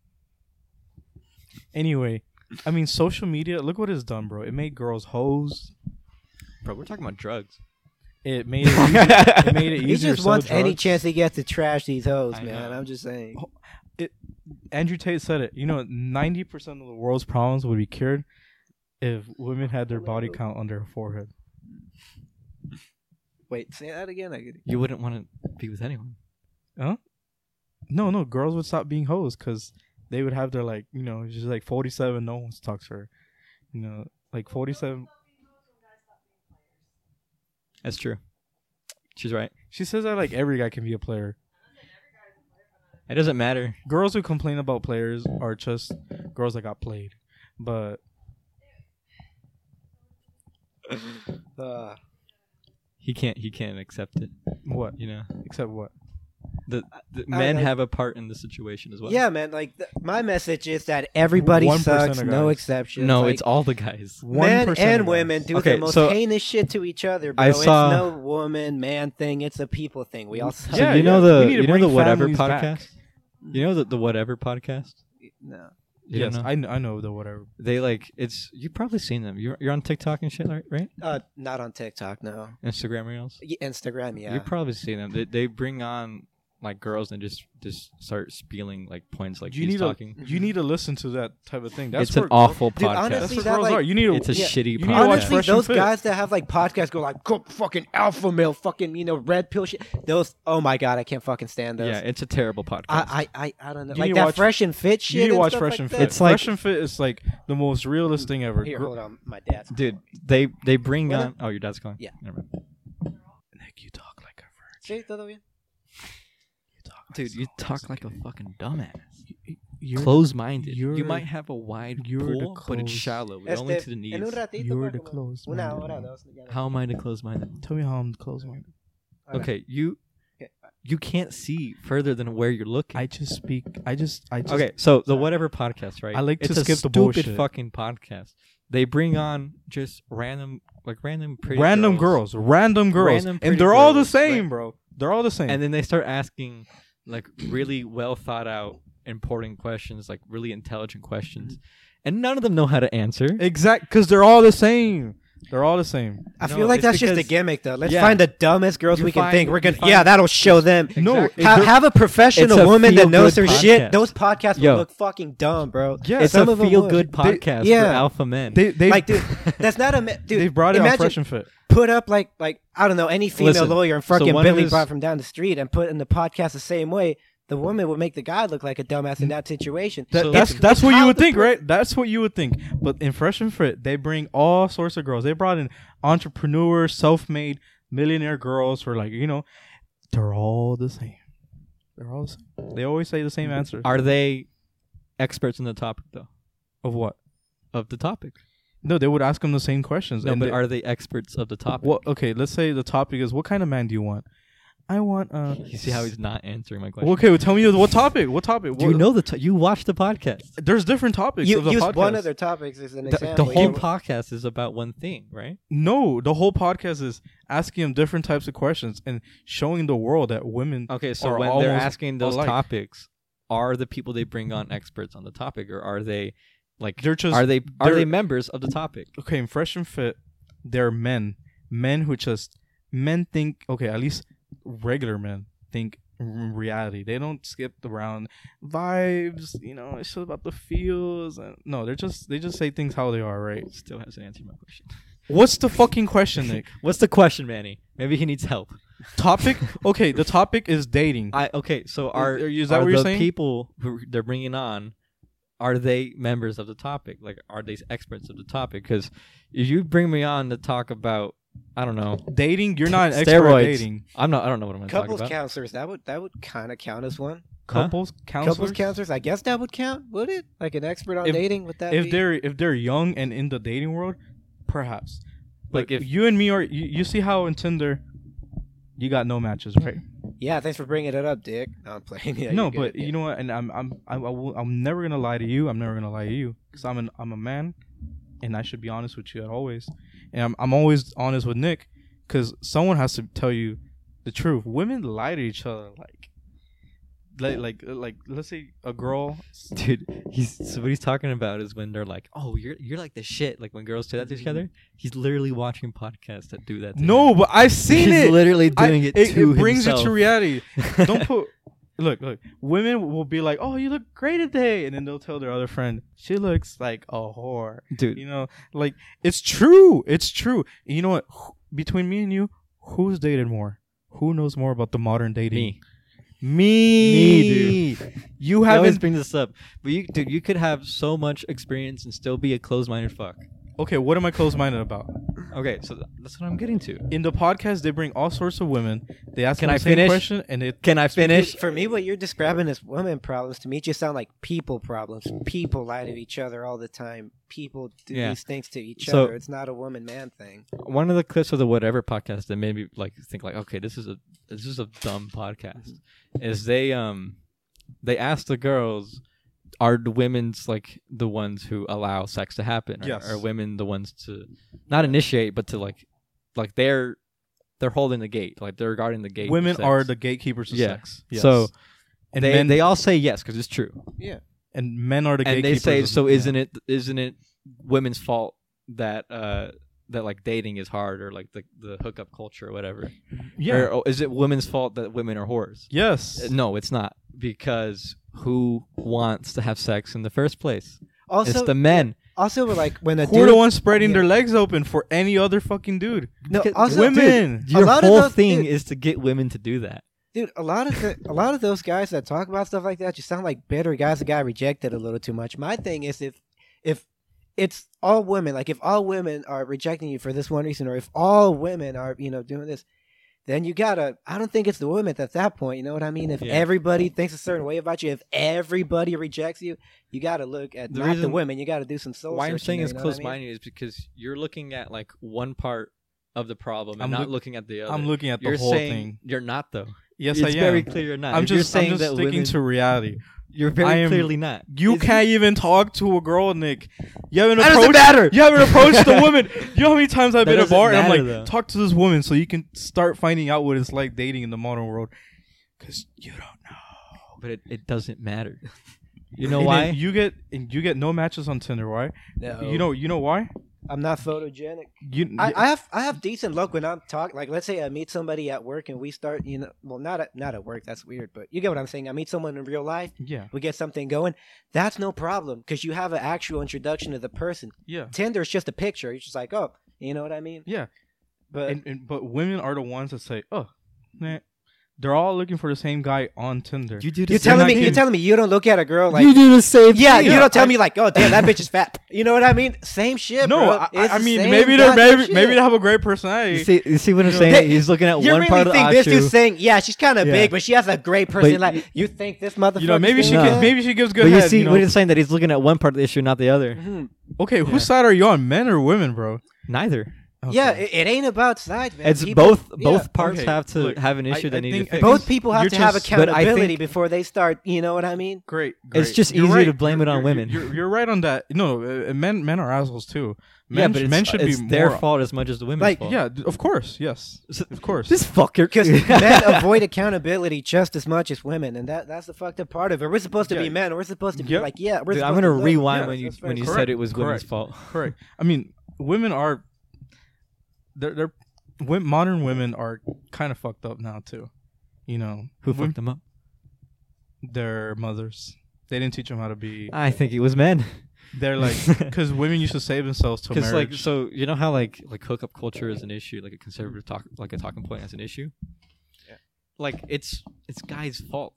Anyway, I mean, social media. Look what it's done, bro. It made girls hoes. Bro, we're talking about drugs. It made it. Easy, it made it He easier. just to sell wants any drugs. chance he gets to trash these hoes, I man. know. I'm just saying. It, Andrew Tate said it. You know, ninety percent of the world's problems would be cured if women had their body count on their forehead. Wait, say that again. I get it. You wouldn't want to be with anyone. Huh? No, no. Girls would stop being hoes because they would have their, like, you know, just like forty-seven. No one talks to her. You know, like forty-seven. That's true. She's right. She says that like every guy can be a player. It doesn't matter. Girls who complain about players are just girls that got played. But Uh, He can't. He can't accept it. what? You know, Except what? the, the I- men I- have a part in the situation as well. yeah, man. Like th- my message is that everybody one percent sucks, of no guys. exceptions. No, like, it's all the guys. men one percent and of guys. women do Okay, the most so- heinous shit to each other, bro. I It's saw- no woman man thing. It's a people thing. We all suck. So Yeah, you know yeah. We the need to you know bring the whatever families back. podcast. You know the the whatever podcast. No. You Yes, don't know? I know, I know the whatever. They like it's. You've probably seen them. You're you're on TikTok and shit, right? Right? Uh, not on TikTok. No. Instagram reels. Y- Instagram, yeah. You've probably seen them. They they bring on like girls and just just start spieling like points like you he's need talking. to you need to listen to that type of thing. That's It's where an awful Dude, podcast. honestly, That's what that, girls like- are. You need to. It's a Yeah. shitty You need to podcast. watch Honestly, Fresh and those Fit. guys that have like podcasts go like "Go fucking alpha male, fucking you know red pill shit. Those, oh my god, I can't fucking stand those. Yeah, it's a terrible podcast. I, I, I, I don't know. You like need to that watch- fresh and fit shit. You need to and watch stuff Fresh like and that. Fit. It's like- Fresh and Fit is like the most realist thing ever. Here, Gr- hold on, my dad's Dude, they they bring What? on. Oh, your dad's calling. Yeah. Never mind. Nick, you talk like a Sí, virgin. todo bien. You talk like Dude, you so talk like a fucking- fucking dumbass. You- You're, Close-minded. you're- You might have a wide you're the pool, but it's close- shallow, only Este, to the knees. en un ratito, You're pa, the como close Una minded hora, one. dos. ya no. How am I the close-minded? Tell me how I'm close minded. Okay, you Okay. you can't see further than where you're looking. I just speak. I just. I just. okay, so the whatever podcast, right? I like to it's skip a the stupid bullshit. fucking podcast. They bring on just random, like random pretty Random girls. Random girls. Random pretty and they're all the girls, same, right. bro. They're all the same. and then they start asking like really well thought out, important questions, like really intelligent questions, and none of them know how to answer. exact. Because they're all the same. They're all the same. I No, feel like it's that's just a because- gimmick, though. Let's yeah. find the dumbest girls You we can find- think. We're you gonna, find- yeah, that'll show them. No, Exactly. Ha- they're- have a professional It's a woman that knows her feel-good shit. podcast. Those podcasts Yo. will look fucking dumb, bro. Yeah, It's some a of them feel would. good They- podcast for yeah. alpha men. They they Like, dude, that's not a. ma- Dude, they brought it on imagine Fresh and Fit. put up like like I don't know any female Listen, lawyer and so fucking one of Billy his- Bob from down the street and put in the podcast the same way. The woman would make the guy look like a dumbass in that situation. That, So- that's It's- that's it's what you how would the think, per- right? That's what you would think. But in Fresh and Fit, they bring all sorts of girls. They brought in entrepreneurs, self-made millionaire girls who are like, you know, they're all the same. They're all the same. They always say the same answer. Are they experts in the topic though? Of what? Of the topic? No, they would ask them the same questions. No, and but they- are they experts of the topic? Well, okay, let's say the topic is, what kind of man do you want? I want uh You see how he's not answering my question. Okay, well, tell me what topic? What topic? Do you What- know the to- you watch the podcast? There's different topics You of the use podcast. one of their topics as an The, example. the whole You- podcast is about one thing, right? No, the whole podcast is asking them different types of questions and showing the world that women Okay, so are when they're almost asking those alike. topics, are the people they bring on experts on the topic, or are they like They're just are they are they're- they members of the topic? okay, in Fresh and Fit, they're men. Men who just men think okay, at least regular men think r- reality. They don't skip around vibes, you know, it's just about the feels and no, they're just they just say things how they are, right? Still hasn't answered my question. What's the fucking question, Nick? What's the question, Manny? Maybe he needs help. Topic? Okay, the topic is dating. I okay. So are is that are what you're the saying? people who they're bringing on? Are they members of the topic? Like, are they experts of the topic? Because if you bring me on to talk about, I don't know, Dating, you're not an expert at steroids. dating. I'm not. I don't know what I'm going to talk couples about. counselors. That would that would kind of count as one. Huh? Couples counselors. Couples counselors. I guess that would count. Would it? Like an expert on If- dating? Would that if be? they're if they're young and in the dating world, perhaps. Like Like if- if you and me are, you, you see how in Tinder, you got no matches, right? Yeah, thanks for bringing it up, Dick. No, I'm playing. Yeah, no, you're good, but yeah. you know what? And I'm I'm I, I will, I'm never gonna lie to you. I'm never gonna lie to you because I'm an I'm a man, and I should be honest with you at always. And I'm I'm always honest with Nick because someone has to tell you the truth. Women lie to each other like. Like, like, like, let's say a girl, Dude, he's so what he's talking about is when they're like, "Oh, you're you're like the shit." Like when girls say that to each other, he's literally watching podcasts that do that. To no, him. but I've seen he's it. literally I- doing it, it, to it brings himself. it to reality. Don't put. Look, look. Women will be like, "Oh, you look great today," and then they'll tell their other friend, "She looks like a whore." Dude. You know, like it's true. It's true. And you know what? Wh- Between me and you, who's dated more? Who knows more about the modern dating? Me. Me, Me, dude. You I always haven't. bring this up, but you, dude, you could have so much experience and still be a closed-minded fuck. Okay, what am I closed-minded about? Okay, so th- that's what I'm getting to. In the podcast, they bring all sorts of women. They ask Can them I the same finish? question, and it. Can I finish? Dude, for me, what you're describing as women problems, to me, just sound like people problems. People lie to each other all the time. People do Yeah. these things to each So- other. It's not a woman-man thing. One of the clips of the whatever podcast that made me like think like, okay, this is a this is a dumb podcast. Is they um they asked the girls, are the women's like the ones who allow sex to happen? Or Yes. are women the ones to not initiate, but to like like they're they're holding the gate, like they're guarding the gate. of Women sex. are the gatekeepers of Yeah. sex. Yes. So and they men, they all say yes because it's true, Yeah. and men are the and they gatekeepers. say of- so. yeah. Isn't it isn't it women's fault that uh that like dating is hard or like the the hookup culture or whatever? Yeah. Or, oh, is it women's fault that women are whores? Yes. Uh, No, it's not, because who wants to have sex in the first place? Also, it's the men. also, we're like when a Who are dude, the ones spreading yeah. their legs open for any other fucking dude? no, Because also, women. dude, Your a lot of whole those- thing dude, is to get women to do that. Dude, a lot of the, a lot of those guys that talk about stuff like that just sound like bitter guys that got rejected a little too much. My thing is if if it's all women, like if all women are rejecting you for this one reason, or if all women are, you know, doing this, then you gotta. I don't think it's the women at that point. You know what I mean? If Yeah. everybody thinks a certain way about you, if everybody rejects you, you gotta look at The not the reason- women. You gotta do some soul Why I'm searching saying there, it's you know what I mean? close-minded is because you're looking at like one part of the problem and I'm not look- looking at the other. I'm looking at the you're whole saying thing. you're not though. Yes, it's I am. very clear you're not. I'm If you're just, saying I'm just that sticking women, to reality. You're very I am- clearly not. You It's- can't even talk to a girl, Nick. You haven't That doesn't approached. matter. You haven't approached the woman. You know how many times I've That been at a doesn't bar and I'm matter, like, though. talk to this woman so you can start finding out what it's like dating in the modern world. Because you don't know. But it, it doesn't matter. You know And why? then you get and you get no matches on Tinder. Why? No. You know. You know why? I'm not photogenic. You. I, I have I have decent luck when I'm talking. Like, let's say I meet somebody at work and we start, you know, well, not at, not at work. That's weird, but you get what I'm saying. I meet someone in real life. yeah. We get something going. That's no problem because you have an actual introduction to the person. Yeah. Tinder is just a picture. It's just like, oh, you know what I mean? Yeah. But And, and but women are the ones that say, oh, nah. They're all looking for the same guy on Tinder. you do the you're same telling me thing. you're telling me you don't look at a girl like you do the same yeah, thing. you don't tell I- me like, oh damn, that bitch is fat. You know what I mean? Same shit. no, bro. I, It's I the mean same maybe they're goddamn maybe shit. maybe they have a great personality. You see, you see what I'm You know, saying? they- He's looking at You one really part of the think this Ashu. dude's saying, yeah, she's kind of Yeah. big, but she has a great person. But like y- you think this motherfucker? You know, maybe she No. gives, maybe she gives good But you head. see you know? what he's saying, that he's looking at one part of the issue, not the other. Mhm. Okay, Yeah. whose side are you on, men or women, bro? Neither. Okay. Yeah, it, it ain't about size, man. It's People- both. yeah. Both parts Okay, have to look, have an I- issue I they need think- to I fix. think- Both people have You're to have just- but I accountability think- before they start. You know what I mean? Great, great. It's just You're easier right. to blame You're- it on you're- women. You're, you're right on that. No, uh, men men are assholes too. Men, yeah, but it's, men should it's be their more, fault as much as the women's Like, fault. Yeah, d- of course, yes, of course. This fucker. Because men avoid accountability just as much as women, and that that's the fucked up part of it. We're supposed to Yeah. be men. We're supposed to be Yep. like, yeah, we're. Dude, I'm supposed gonna to look- rewind yeah, when you that's when you right. said it was women's Correct. fault. Correct. I mean, women are. They're they're wo- modern women are kind of fucked up now too. You know, Who Wom- fucked them up? Their mothers. They didn't teach them how to be. I think it was men. They're like, because women used to save themselves to Because marriage. like, so you know how like like hookup culture is an issue, like a conservative talk, like a talking point as an issue. Yeah. Like it's it's guys' fault.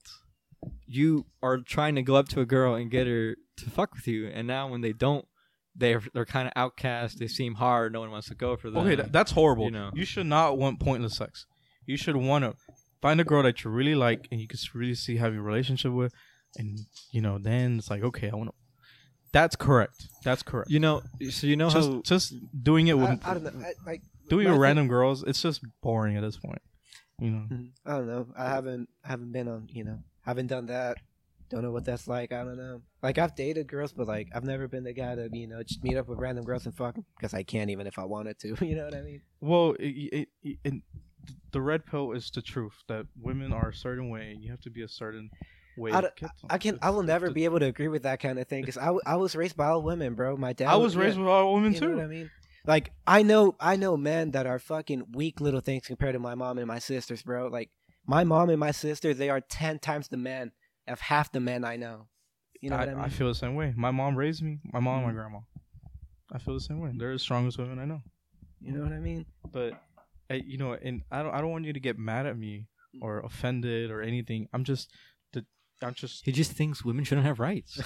You are trying to go up to a girl and get her to fuck with you, and now when they don't, they're they're kind of outcast. They seem hard. No one wants to go for them. Okay, th- that's horrible. you know. You should not want pointless sex. You should want to find a girl that you really like and you can really see having a relationship with, and you know, then it's like, okay, I want to. That's correct. That's correct. You know, so you know just how just doing it with I, I don't know. I, like doing it my with thing- random girls, it's just boring at this point. You know. Mhm. I don't know. I haven't haven't been on. You know, haven't done that. Don't know what that's like. I don't know. Like I've dated girls, but like I've never been the guy to you know just meet up with random girls and fuck them because I can't even if I wanted to. You know what I mean? Well, it, it, it, the red pill is the truth that women are a certain way, and you have to be a certain way. I, to don't- get them. I can. I will It's- never it's- be able to agree with that kind of thing because I, w- I was raised by all women, bro. My dad. I was raised yeah, with all women you too. know what I mean? Like I know I know men that are fucking weak little things compared to my mom and my sisters, bro. Like my mom and my sister, they are ten times the men of half the men I know. You know I, what I mean? I feel the same way. My mom raised me. My mom, and my Mhm. grandma. I feel the same way. They're the strongest women I know. You know what I mean? But, I, you know, and I don't. I don't want you to get mad at me or offended or anything. I'm just. The, I'm just. He just thinks women shouldn't have rights.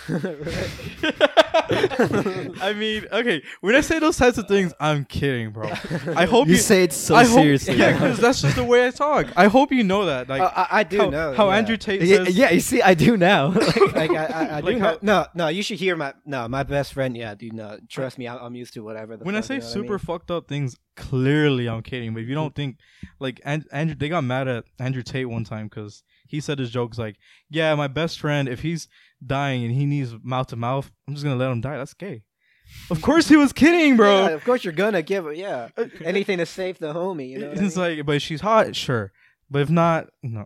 I mean, okay. When I say those types of things, I'm kidding, bro. I hope you, You say it so I hope, seriously. Yeah, because that's just the way I talk. I hope you know that. Like Uh, I, I do how, know how yeah. Andrew Tate yeah, says. yeah, you see, I do now. like I, I, I Like do how- know. No, no, you should hear my no, my best friend. Yeah, dude, no, trust me, I, I'm used to whatever. The When I fuck, say you know what super mean? fucked up things, clearly I'm kidding. But if you don't think, like and, Andrew, they got mad at Andrew Tate one time because he said his jokes like, "Yeah, my best friend, if he's dying and he needs mouth to mouth, I'm just gonna let him die. That's gay." Of course he was kidding, bro. Yeah, of course you're gonna give it. Yeah, anything to save the homie. You know. What It's I mean? like, but if she's hot, sure. But if not, no.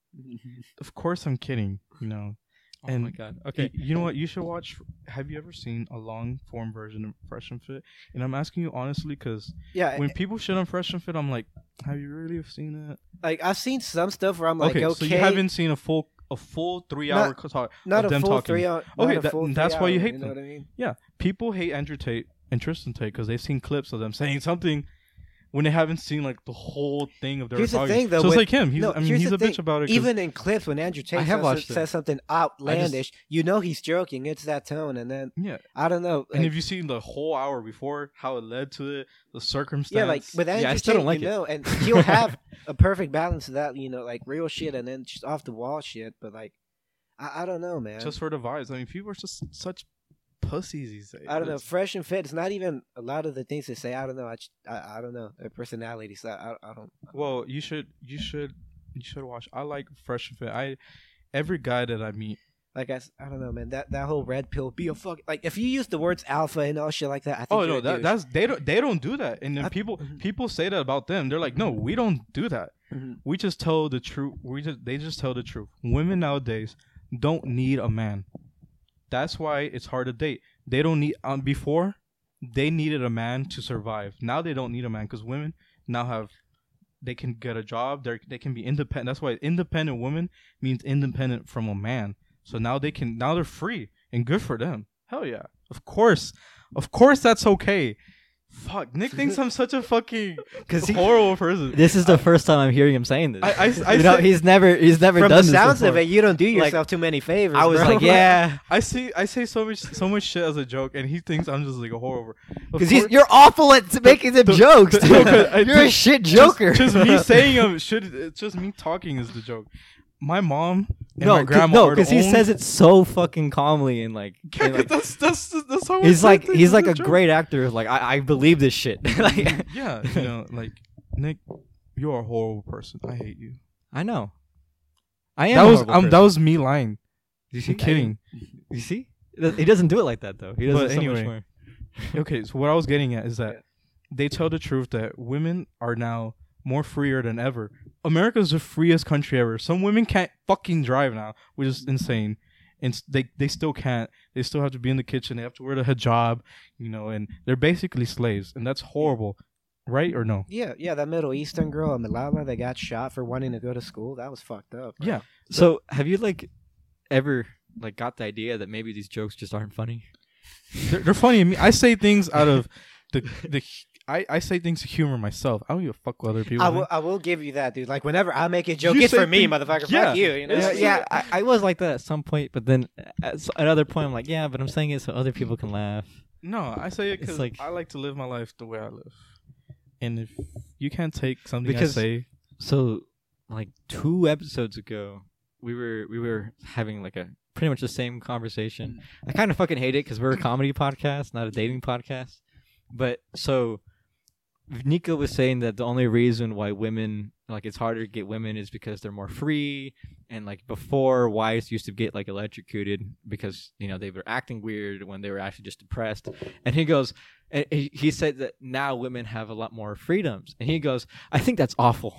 Of course I'm kidding. You know. Oh And my god. Okay, Okay. you know what? You should watch. Have you ever seen a long form version of Fresh and Fit? And I'm asking you honestly because yeah, when people shit on Fresh and Fit, I'm like, have you really seen it? like I've seen some stuff where I'm like, okay, okay, so you haven't seen a full a full three hour Not- talk not of a them full talking. three hour. Okay, not a that- full that's three why you hour, hate You know them. what I mean? Yeah, people hate Andrew Tate and Tristan Tate because they've seen clips of them saying something when they haven't seen like the whole thing of their Here's the talking. thing, though, so it's with- like him. He's, no, I mean, here's he's the a bitch thing. about it. 'cause- Even in clips when Andrew Tate I have says, watched it. says something outlandish, you know he's joking. It's that tone, and then yeah, I don't know. and like- if you see the whole hour before how it led to it, the circumstance. yeah, like with Andrew Yeah, I Tate, still don't like you it. know, and he'll have a perfect balance of that, you know, like real shit and then just off the wall shit. But like, I, I don't know, man. just for the vibes. I mean, people are just such pussies these days. I don't know. It's- Fresh and fit. It's not even a lot of the things they say. I don't know. I, just- I, I don't know. Their personalities. I, I, I don't. Well, you should, you should, you should watch. I like Fresh and Fit. I every guy that I meet. Like I, s- I don't know, man. That that whole red pill, be a fuck. Like if you use the words alpha and all shit like that, I think. Oh you're no, a that, douche. that's they don't they don't do that. And then I- people mhm. people say that about them. They're like, no, we don't do that. Mhm. We just tell the truth. We just they just tell the truth. Women nowadays don't need a man. That's why it's hard to date. They don't need um before they needed a man to survive. Now they don't need a man because women now have they can get a job. They they can be independent. That's why independent woman means independent from a man. So now they can now they're free and good for them. Hell yeah. Of course. Of course that's okay. Fuck, Nick thinks I'm such a fucking Because horrible person. this is the first time I'm hearing him saying this. I- I- I you know, say- he's never he's never From the done this sounds of before. it, you don't do Like, yourself too many favors. I was bro. like, yeah, I see I say so much so much shit as a joke and he thinks I'm just like a horrible. because he's you're awful at making them jokes. the- no, 'cause I- You're a shit joker. Just, just me saying them should it's just me talking is the joke. My mom and no, my grandma no, are the because he only- says it so fucking calmly and like, Yeah, and, like, that's that's that's how I he's say like things he's as like a joke. great actor. Like I, I believe this shit. like, Yeah, you know, like Nick, you're a horrible person. I hate you. I know. I am. That a was horrible um that person. was me lying. You I'm see? kidding. You see? He doesn't do it like that though. He does But it so anyway. much more. Okay, so what I was getting at is that they tell the truth that women are now more freer than ever. America's the freest country ever. Some women can't fucking drive now, which is insane. And s- they they still can't. They still have to be in the kitchen. They have to wear the hijab, you know, and they're basically slaves, and that's horrible, right or no? Yeah, yeah. That Middle Eastern girl, Malala, that got shot for wanting to go to school. That was fucked up. bro. Yeah. So have you like ever like got the idea that maybe these jokes just aren't funny? They're, they're funny. I mean, I say things out of the the. I, I say things to humor myself. I don't give a fuck what other people I think. will. I will give you that, dude. Like whenever I make a joke, You it's say for me, things- motherfucker. yeah. Fuck you. You know. Yeah, It's- yeah I, I was like that at some point, but then at s- another point, I'm like, yeah, but I'm saying it so other people can laugh. No, I say it It's because like- I like to live my life the way I live. And if you can't take something Because- I say, So, like two episodes ago, we were we were having like a pretty much the same conversation. I kind of fucking hate it because we're a comedy podcast, not a dating podcast. But so Nico was saying that the only reason why women like it's harder to get women is because they're more free, and like before wives used to get like electrocuted because you know they were acting weird when they were actually just depressed. And he goes, and he he said that now women have a lot more freedoms, and he goes, I think that's awful.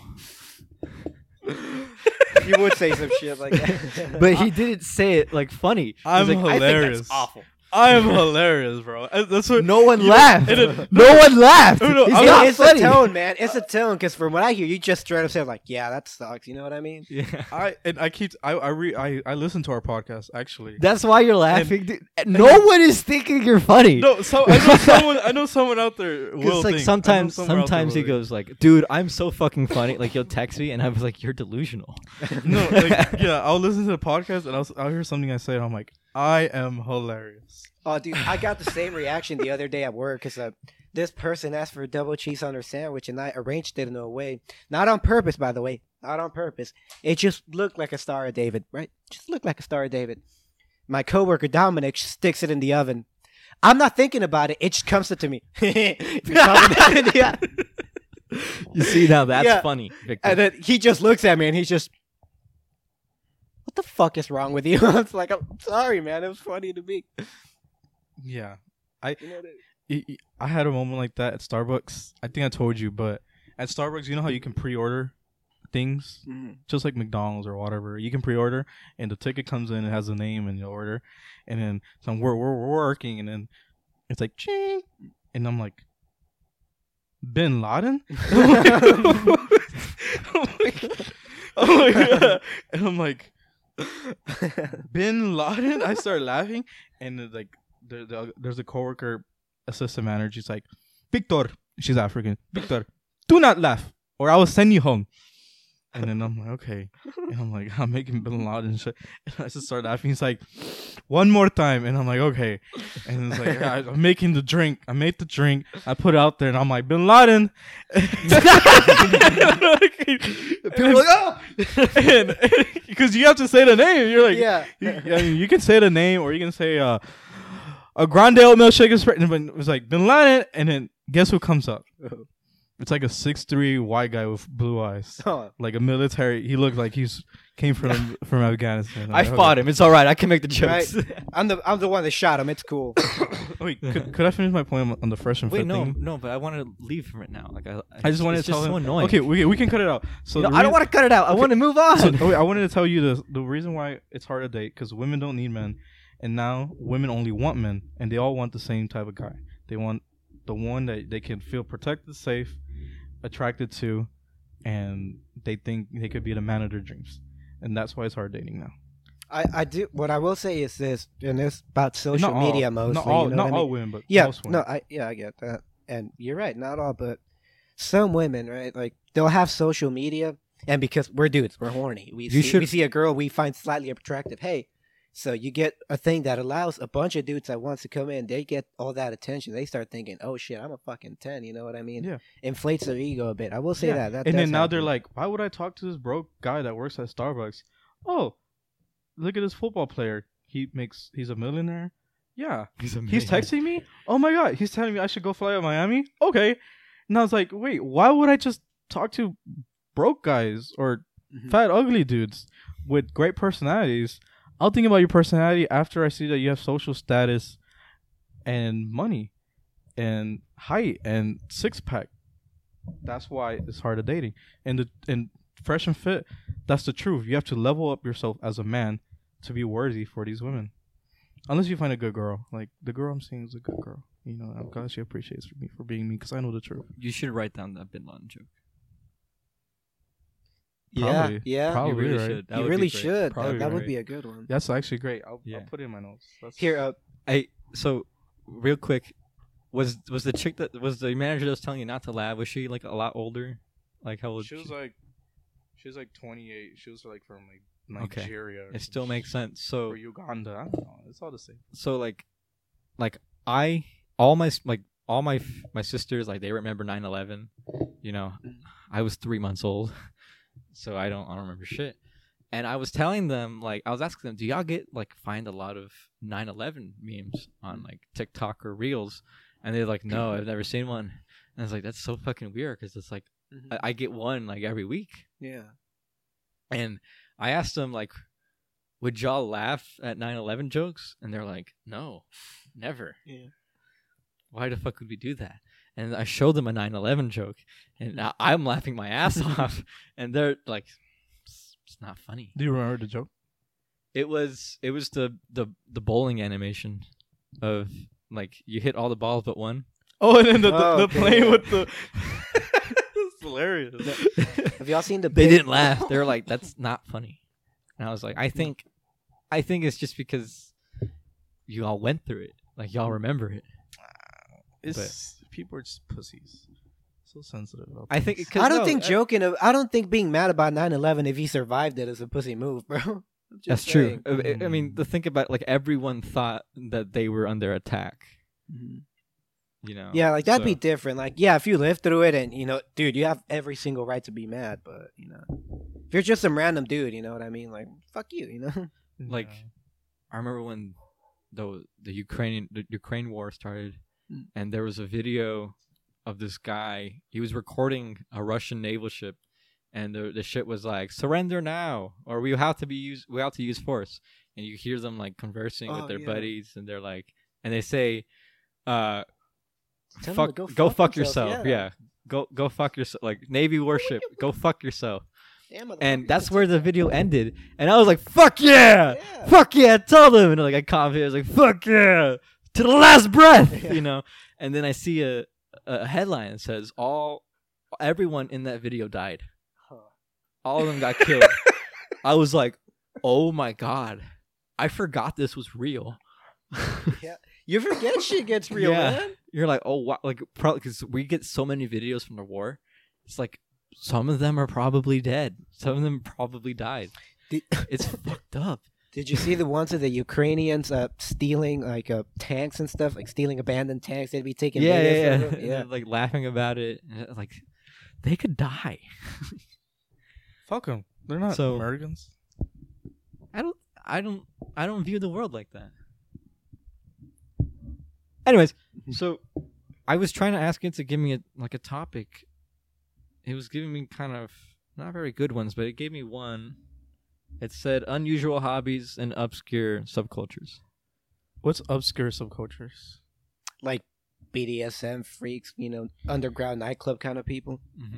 You would say some shit like that. But he didn't say it like funny. I'm He's like, I think hilarious. that's awful. I am hilarious, bro. Uh, That's what No one you- laughed. it is- No one laughed. No, no, He's I'm not not It's funny. a tone, man. It's a tone. Because from what I hear, you just straight up say like, "Yeah, that sucks." You know what I mean? Yeah. I and I keep I I re, I, I listen to our podcast actually. That's why you're laughing. dude. No one is thinking you're funny. No, so I know someone I know someone out there will Because like think. I know sometimes, someone out there sometimes he will goes like, "Dude, I'm so fucking funny." Like he'll text me, and I was like, "You're delusional." think. No, like, yeah, I'll listen to the podcast and I'll I'll hear something I say and I'm like, I am hilarious. Oh, dude, I got the same reaction the other day at work because uh, this person asked for a double cheese on their sandwich, and I arranged it in a way, not on purpose, by the way, not on purpose. It just looked like a Star of David, right? Just looked like a Star of David. My coworker Dominic sticks it in the oven. I'm not thinking about it. It just comes to me. Yeah. You see now, that's Yeah. funny. Victor. And then he just looks at me and he's just, "What the fuck is wrong with you?" It's like, "I'm sorry, man. It was funny to me." Yeah. You know what I- I- I- I had a moment like that at Starbucks. I think I told you, but at Starbucks, you know how you can pre-order things, just like McDonald's or whatever. You can pre-order, and the ticket comes in. It has a name and you order, and then some we're, we're we're working, and then it's like ching, and I'm like, Bin Laden. I'm like, oh my god, and I'm like, Bin Laden. I start laughing, and it's like the, the, there's a coworker, assistant manager. She's like, Victor. She's African. Victor, do not laugh, or I will send you home. And then I'm like, okay. And I'm like, I'm making Bin Laden shit. And I just start laughing. He's like, one more time. And I'm like, okay. And it's like, I, I'm making the drink. I made the drink. I put it out there. And I'm like, Bin Laden. People are like, oh! Because you have to say the name. You're like, Yeah. you, I mean, you can say the name, or you can say uh, a grande oat milkshake is spread. But it was like Bin Laden. And then guess who comes up? It's like a six three white guy with blue eyes. Oh. Like a military. He looked like he's came from from Afghanistan. I fought him. It's all right. I can make the jokes. Right. I'm the I'm the one that shot him. It's cool. Wait, could, could I finish my point on- on the fresh and Wait, fit no, thing? no, but I want to leave from it now. Like I, I just wanted it's to tell just him. so annoying. Okay, we we can cut it out. So No, the I don't rea- want to cut it out. I Okay. want to move on. So, oh, wait, I wanted to tell you the the reason why it's hard to date, because women don't need men, and now women only want men, and they all want the same type of guy. They want the one that they can feel protected, safe, attracted to, and they think they could be the man of their dreams, and that's why it's hard dating now. I, I do. What I will say is this, and it's about social not media all, mostly. not all, you know not what I all mean? women, but Yeah, most women. no, I yeah, I get that, and you're right. Not all, but some women, right? Like they'll have social media, and because we're dudes, we're horny. We You see, should- we see a girl we find slightly attractive. Hey, so you get a thing that allows a bunch of dudes that wants to come in. They get all that attention. They start thinking, "Oh shit, I'm a fucking ten." You know what I mean? Yeah. Inflates their ego a bit. I will say Yeah. that. that and does then now they're happen. like, why would I talk to this broke guy that works at Starbucks? Oh, look at this football player. He makes. He's a millionaire. Yeah. He's, He's texting me. Oh my god. He's telling me I should go fly to Miami. Okay. And I was like, wait, why would I just talk to broke guys or Mhm. fat ugly dudes with great personalities? I'll think about your personality after I see that you have social status and money and height and six pack. That's why it's hard to dating. And the and fresh and fit, that's the truth. You have to level up yourself as a man to be worthy for these women. Unless you find a good girl. Like the girl I'm seeing is a good girl. You know, I'm glad she appreciates me for being me because I know the truth. You should write down that Bin Laden joke. yeah, Probably. yeah. Probably, you really right? should. That you would really be great. should. Probably That, that would right. be a good one. That's actually great. I'll, Yeah. I'll put it in my notes. That's, Here, uh, I so real quick, was was the chick that was the manager that was telling you not to laugh? Was she like a lot older? Like how old? she was like, she was like twenty-eight. She was like from like Okay. Nigeria. or It some still makes sh- sense. So Or Uganda. I don't know. It's all the same. so like like I all my like all my f- my sisters like they remember nine eleven. You know, I was three months old, so I don't I don't remember shit. And I was telling them, like, I was asking them, do y'all get like find a lot of nine eleven memes on like TikTok or Reels? And they're like, no, I've never seen one. And I was like, that's so fucking weird because it's like Mhm. I, I get one like every week. Yeah. And I asked them like, would y'all laugh at nine eleven jokes? And they're like, no, never. Yeah. Why the fuck would we do that? And I showed them a nine eleven joke, and I, I'm laughing my ass off, and they're like, it's, it's not funny. Do you remember the joke? It was it was the, the, the bowling animation of like you hit all the balls but one. Oh, and then the, Oh, the, the okay, plane yeah. with the. It's hilarious. Have y'all seen the? They big- didn't laugh. They were like, that's not funny. And I was like, I think, I think it's just because you all went through it. Like y'all remember it. It's people are just pussies. So sensitive. About I think. things. 'cause I don't no, think I- joking. of- I don't think being mad about nine eleven if he survived it is a pussy move, bro. I'm just That's true. saying. I I mean, the think about like everyone thought that they were under attack. Mhm. You know. Yeah, like that'd So- be different. Like, yeah, if you lived through it, and you know, dude, you have every single right to be mad. But you know, if you're just some random dude, you know what I mean? Like, fuck you, you know. like Yeah. I remember when the the Ukrainian the Ukraine war started, Mm. and there was a video of this guy. He was recording a Russian naval ship, and the the ship was like, "Surrender now, or we have to be use we have to use force." And you hear them like conversing Oh, with their yeah. buddies, and they're like, and they say, "Uh, Tell 'em fuck, to go go, fuck fuck themselves, yourself." yeah. Yeah. Go go fuck yourself. Like Navy warship, go fuck yourself. Damn, And motherfucker, that's you where can the take video ended. And I was like, fuck yeah! that. Yeah. Fuck yeah, tell them. And like I commented, I was like, fuck yeah! To the last breath! Yeah. You know? And then I see a, a headline that says all everyone in that video died. Huh. All of them got killed. I was like, oh my god. I forgot this was real. Yeah. You forget shit gets real, Yeah. man. You're like, oh wow, like probably because we get so many videos from the war. It's like some of them are probably dead. Some of them probably died. Did, It's fucked up. did you see the ones of the Ukrainians uh, stealing like uh, tanks and stuff, like stealing abandoned tanks? They'd be taking Yeah, yeah, videos yeah. of them? And yeah. they're, like laughing about it. And it, like they could die. Fuck them. They're not So- Americans. I don't. I don't. I don't view the world like that. Anyways, so I was trying to ask it to give me a like a topic. It was giving me kind of not very good ones, but it gave me one. It said unusual hobbies and obscure subcultures. What's obscure subcultures? Like B D S M freaks, you know, underground nightclub kind of people. Mm-hmm.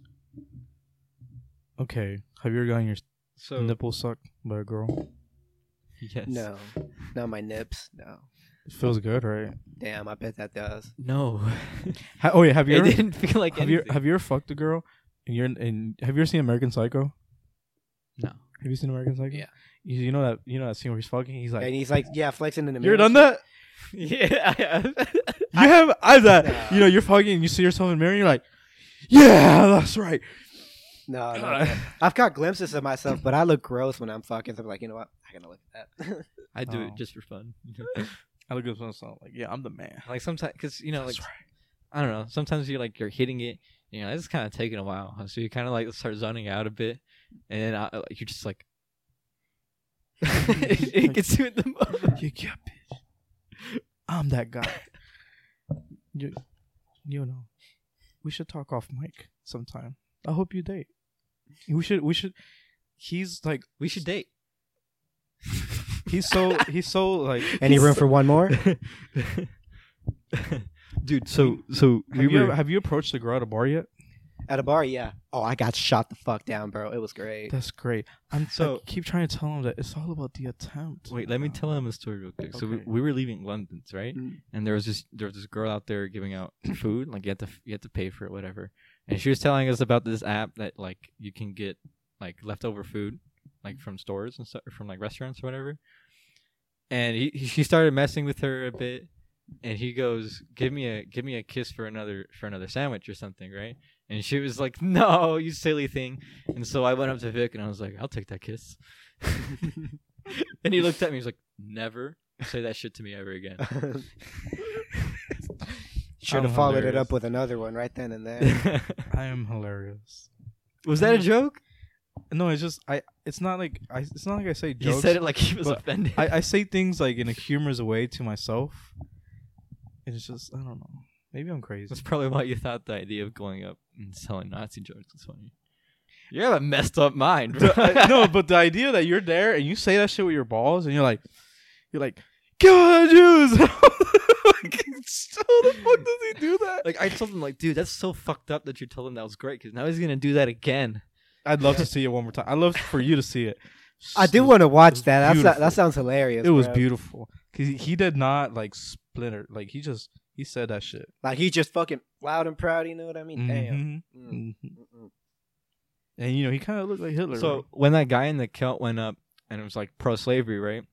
Okay. Have you ever gotten your So nipple sucked by a girl? yes, No, not my nips. No, It feels good, right? damn, I bet that does. no. Ha- oh yeah. Have you It ever didn't feel like have you anything. have you ever fucked a girl? And you're in, and have you ever seen American Psycho? No. Have you seen American Psycho? Yeah. You, you know that you know that scene where he's fucking. He's like, And he's like, yeah, flexing in the you mirror. ever done that? Yeah, I have. You have. I that. Nah. You know, you're fucking. And you see yourself in the mirror. and You're like, yeah, that's right. No, no, no. I've got glimpses of myself, but I look gross when I'm fucking. So I'm like, you know what? I gotta look at that. I do Oh. it just for fun. I look at myself like, yeah, I'm the man. Like sometimes, because you know, like That's right. I don't know. Sometimes you're like you're hitting it. You know, it's kind of taking a while, so you kind of like start zoning out a bit, and then uh, you're just like, it gets you in the mode. You yeah, bitch. I'm that guy. You, you know, we should talk off mic sometime. I hope you date. We should. We should. He's like. We should date. He's so. He's so like. Any room for one more? Dude, so so Have we you were, ever, have you approached the girl at a bar yet? At a bar, yeah. Oh, I got shot the fuck down, bro. It was great. That's great. I'm So- so keep trying to tell him that it's all about the attempt. wait. Let me tell him a story real quick. So we, Okay. we were leaving London's, right? Mm. And there was this there was this girl out there giving out food, like you had to you had to pay for it, whatever. And she was telling us about this app that like you can get like leftover food, like from stores and stuff, from like restaurants or whatever. And he, he she started messing with her a bit, and he goes, "Give me a give me a kiss for another for another sandwich or something, right?" And she was like, "No, you silly thing." And so I went up to Vic and I was like, "I'll take that kiss." And he looked at me. He was like, "Never say that shit to me ever again." Should I'm have followed it hilarious. up with another one right then and there. I am hilarious. Was that a joke? No, it's just I. It's not like I. It's not like I say He jokes. said it like he was but offended. I, I say things like in a humorous way to myself. It's just I don't know. Maybe I'm crazy. That's probably why you thought the idea of going up and selling Nazi jokes was funny. You have a messed up mind, bro. No, but the idea that you're there and you say that shit with your balls and you're like, you're like, God, Jews. Like, so the fuck does he do that? Like I told him, like, dude, that's so fucked up that you told him that was great because now he's gonna do that again. I'd love to see it one more time. I'd love for you to see it. I do So- want to watch was that. That's beautiful. that sounds hilarious. It was bro. beautiful because he, he did not like splinter. Like he just he said that shit. Like he's just fucking loud and proud. You know what I mean? Damn. Mhm. Mm. Mhm. Mm-mm. And you know he kind of looked like Hitler. So right? when that guy in the kilt went up and it was like pro slavery, right?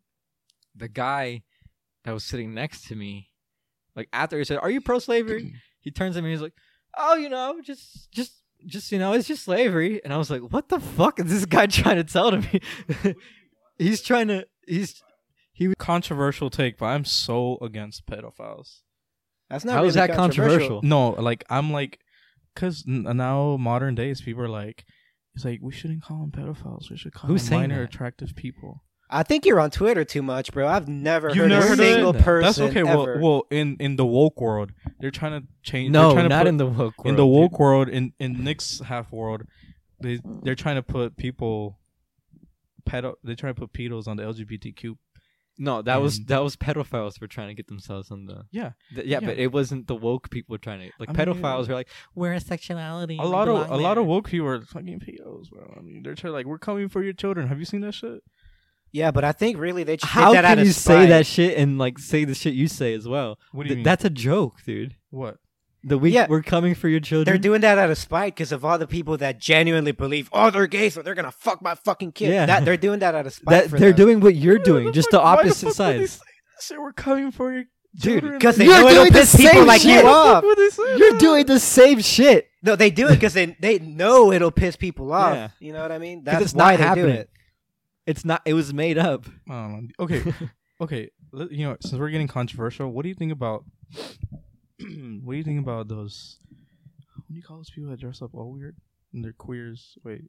The guy that was sitting next to me, like after he said, "Are you pro slavery?" he turns to me and he's like, "Oh, you know, just just just you know, it's just slavery." And I was like, "What the fuck is this guy trying to tell to me?" he's trying to he's Controversial take, but I'm so against pedophiles. That's not How really is that controversial? No, like I'm like, cause n- now modern days people are like, it's like we shouldn't call them pedophiles. We should call Who's them saying minor that? attractive people. I think you're on Twitter too much, bro. I've never You've heard never a heard of single that? person That's okay. Well, ever. well, in in the woke world, they're trying to change. no, they're trying to not put, in the woke world. in the woke dude. world. In in Nick's half world, they they're trying to put people, pedo. They're trying to put pedos on the L G B T Q. No, that was and- that was pedophiles were trying to get themselves on the. Yeah, Th- yeah, Yeah. but it wasn't the woke people trying to like I mean, pedophiles were like we're sexuality. a lot of a lot of woke people are fucking pedos, bro. I mean, they're trying like we're coming for your children. Have you seen that shit? yeah, but I think really they just How did that out can of you say spite. that shit and like say the shit you say as well? What do you Th- mean? That's a joke, dude. What? The we Yeah. we're coming for your children. They're doing that out of spite because of all the people that genuinely believe, oh, they're gay, so they're gonna fuck my fucking kid. Yeah. That they're doing that out of spite. that for they're them. doing what you're Why doing, the just fuck- the why the opposite fuck would they sides. say that shit? We're coming for your Dude, children. because they You're know it'll doing the piss people same like shit. you Why the off. fuck would they say You're that? doing the same shit. No, they do it because they they know it'll piss people off. Yeah. You know what I mean? 'Cause That's it's why not they happening. do it. It's not. It was made up. I don't know. Okay, okay. let- You know, since we're getting controversial, what do you think about? What do you think about those? What do you call those people that dress up all weird and they're queers? Wait,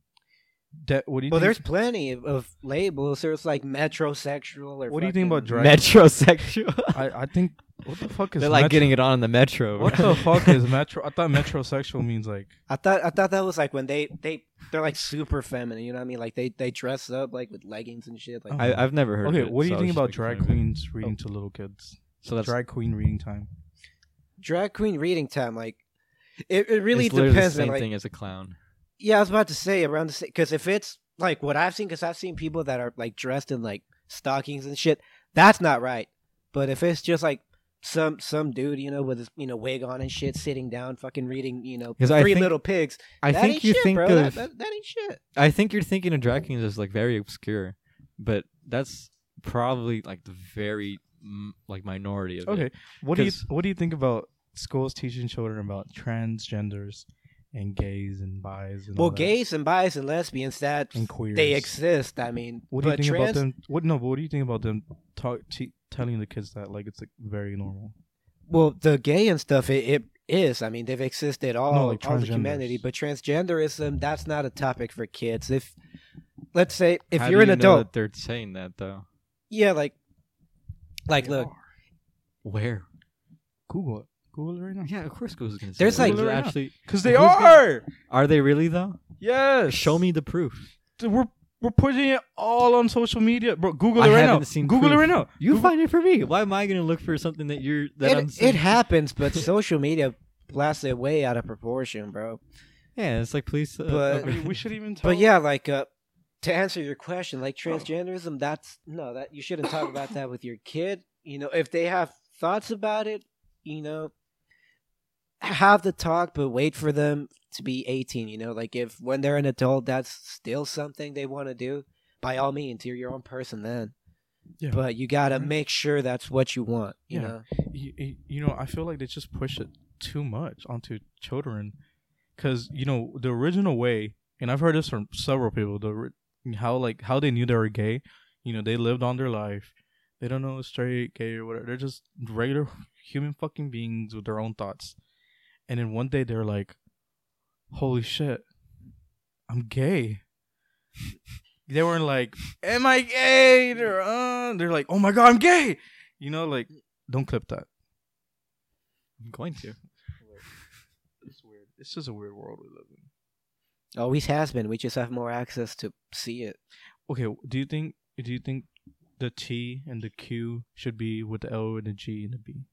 De- what do you? Well, think? there's plenty of, of labels. There's like metrosexual or What do you think about fucking- drag? Metrosexual. I I think what the fuck is They're like metro- getting it on in the metro. What bro. the fuck is metro? I thought metrosexual means like I thought I thought that was like when they they they're like super feminine. You know what I mean? Like they they dress up like with leggings and shit. Like Oh. I, I've never heard. okay. of it, What do you so I think was about just making drag fun of it. queens reading to little kids? So that's Drag queen reading time. drag queen reading time. Like it, it really it's literally depends. the on, same like, thing as a clown. yeah, I was about to say around the same because if it's like what I've seen, because I've seen people that are like dressed in like stockings and shit. That's not right. But if it's just like some some dude, you know, with his you know wig on and shit, sitting down, fucking reading, you know, 'Cause I Three think- Little Pigs. I that think ain't you shit, think bro. of. That, that, that ain't shit. I think you're thinking of drag queens as like very obscure, but that's probably like the very mm, like minority of it. Okay. What do you 'Cause- What do you think about schools teaching children about transgenders and gays and bis and all Well, that? gays and bis and lesbians, that and queers? they exist. I mean, What do you but think trans, about them? What no? But what do you think about them talk, te- telling the kids that like it's like very normal? Well, the gay and stuff, it, it is. I mean, they've existed all, No, like all the humanity. transgenders. But transgenderism, that's not a topic for kids. If, let's say, if How you're do an you know adult, that they're saying that though. yeah, like, like, look, Where? Google it. Google it right now. Yeah, of course Google's gonna say There's, that. like- They're Google it right now. actually Because they Who's gonna- are. are they really though? Yes. Show me the proof. Dude, We're we're putting it all on social media, bro. Google it I right haven't now. seen Google proof. it right now. You Google- find it for me. Why am I gonna look for something that you're that I'm it, saying? it happens, but social media blasts it way out of proportion, bro. Yeah, it's like please. Uh, But- I mean, we should even tell. But yeah, like, uh, to answer your question, like transgenderism, that's no, that you shouldn't talk about that with your kid. You know, if they have thoughts about it, you know, have the talk, but wait for them to be eighteen. You know, like if when they're an adult, that's still something they want to do. By all means, you're your own person then. Yeah. But you gotta Mhm. make sure that's what you want. You Yeah. know, you, you you know, I feel like they just push it too much onto children, because you know the original way, and I've heard this from several people. The ori- how like how they knew they were gay, you know, they lived on their life. They don't know straight, gay, or whatever. They're just regular human fucking beings with their own thoughts. And then one day they're like, "Holy shit, I'm gay." They weren't like, "Am I gay?" They're uh, they're like, "Oh my god, I'm gay." You know, like, don't clip that. I'm going to. It's weird. It's just a weird world we live in. Always has been. We just have more access to see it. Okay, do you think do you think the T and the Q should be with the L and the G and the B?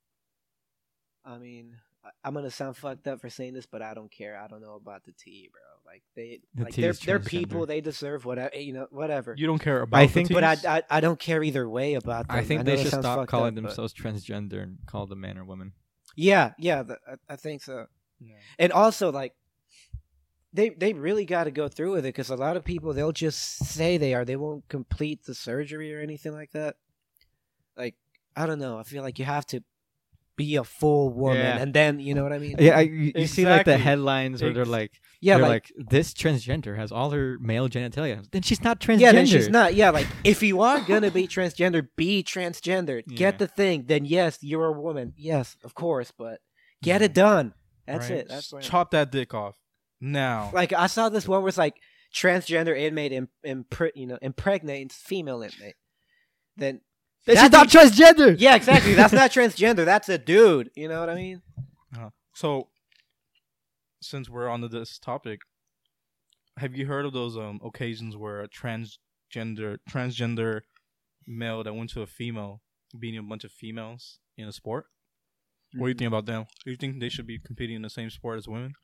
I mean, I- I'm gonna sound fucked up for saying this, but I don't care. I don't know about the T, bro. Like they, The like T they're is they're transgender. people. They deserve whatever. You know, whatever. You don't care about I the think- But I, Ts? I, I don't care either way about them. I think know they that should sounds stop fucked calling up, but- themselves transgender and call them man or woman. Yeah, yeah, the, I, I think so. Yeah. And also, like, they they really got to go through with it because a lot of people they'll just say they are. They won't complete the surgery or anything like that. Like, I don't know. I feel like you have to be a full woman, Yeah. and then you know what I mean. Yeah, I, you, you see like the Exactly. headlines where they're Ex- like, yeah, they're like, like, this transgender has all her male genitalia. Then she's not transgender. yeah, then she's not. Yeah, like if you are gonna be transgender, be transgender. Yeah. Get the thing. Then yes, you're a woman. Yes, of course, but get it done. That's Right? it. That's what- Chop that dick off now. Like I saw this one where it's like transgender inmate imp, impre- you know impregnates female inmate. Then Then that she's not transgender. yeah, exactly. That's not transgender. That's a dude. You know what I mean? Uh, so, since we're on to this topic, have you heard of those um occasions where a transgender transgender male that went to a female beating a bunch of females in a sport? What do you think about them? Do you think they should be competing in the same sport as women?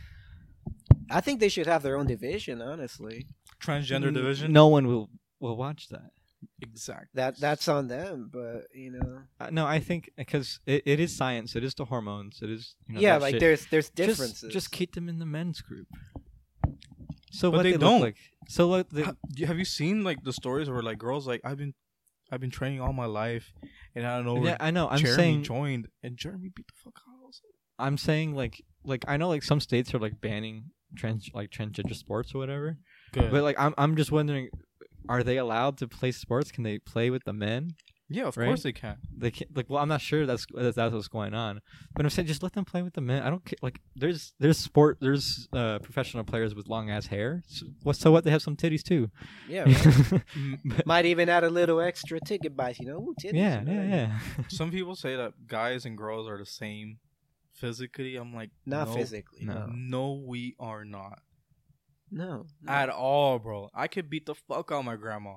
I think they should have their own division. Honestly, Transgender Mm, division? No one will will watch that. Exactly. that that's on them. But you know, Uh, no, I think because it, it is science. It is the hormones. It is you know, yeah, that like shit. there's there's Just- differences. Just, keep them in the men's group. So But what they they, don't. look like. So what they, Ha- do- have you seen like the stories where like girls like I've been I've been training all my life and I don't know yeah, I know. I'm Jeremy saying joined and Jeremy beat the fuck out of us. I'm saying like like I know like some states are like banning trans like transgender sports or whatever. Good. But like I'm I'm just wondering, are they allowed to play sports? Can they play with the men? yeah, of right? course they can. They can like well I'm not sure that's that's, that's what's going on. But I'm saying just let them play with the men. I don't care. Like there's there's sport there's uh, professional players with long ass hair. So what so what they have some titties too. yeah, right. Mm, Might even add a little extra ticket buys. You know, Ooh, titties, yeah you know, yeah yeah. Some people say that guys and girls are the same physically. I'm like, Not no, physically. no. No, No, we are not no. no. at all, bro. I could beat the fuck out of my grandma.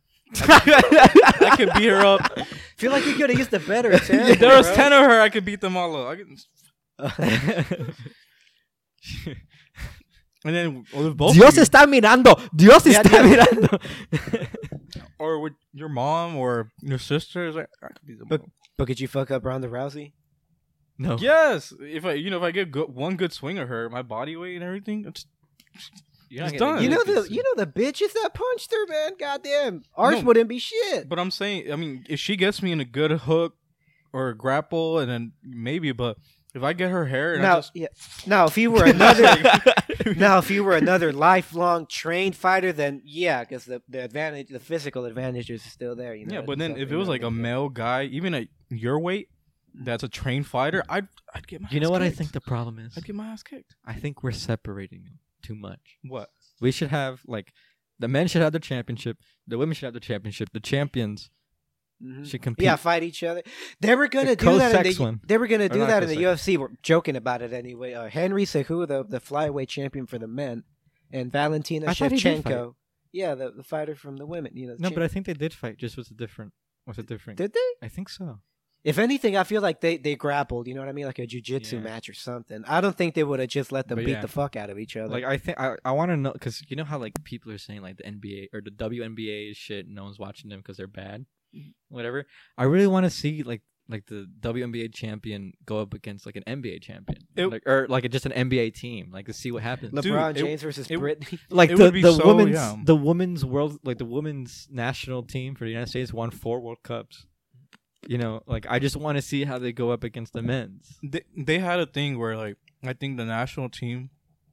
I could beat her up. feel like you could have used a better example. If there was bro. ten of her, I could beat them all up. I could, and then with both Dios of you, está mirando. Dios Yeah, está yeah. mirando. or with your mom or your sister, it's like, I could beat them But- all. But could you fuck up Ronda Rousey? No. Yes, if I, you know, if I get good, one good swing of her, my body weight and everything, it's, You're It's not gonna done. You get know the this. you know the bitches that punched her, man. Goddamn, ours No. wouldn't be shit. but I'm saying, I mean, if she gets me in a good hook or a grapple, and then maybe, but if I get her hair and I Now, just, yeah. Now, if you were another, now if you were another lifelong trained fighter, then yeah, because the, the advantage, the physical advantage is still there. You know. yeah, but then if it Something was that like a we can- male guy, even at your weight, that's a trained fighter, I'd, I'd get my You ass know what I kicked. think the problem is? I'd get my ass kicked. I think we're separating them too much. What? We should have like the men should have their championship, the women should have their championship. The champions Mhm. should compete. Yeah, fight each other. They were gonna The do that. In co-sex the, one. They were gonna Or do not that in the co-sex. U F C. We're joking about it anyway. Uh, Henry Cejudo, the the flyweight champion for the men, and Valentina I thought he did Shevchenko. Yeah, the, the fighter from the women. You know. no, cha- but I think they did fight. Just with a different, with a different. did they? I think so. If anything, I feel like they, they grappled. You know what I mean, like a jujitsu Yeah. match or something. I don't think they would have just let them But beat yeah. the fuck out of each other. Like I think I, I want to know because you know how like people are saying like the N B A or the W N B A is shit. No one's watching them because they're bad. Whatever. I really want to see like like the W N B A champion go up against like an N B A champion, It- like, or like just an N B A team, like to see what happens. LeBron dude, it- James versus it- Britney. like It the, would be the so, women's yeah. the women's world like the women's national team for the United States won four World Cups. You know, like I just want to see how they go up against the men's. They, they had a thing where, like, I think the national team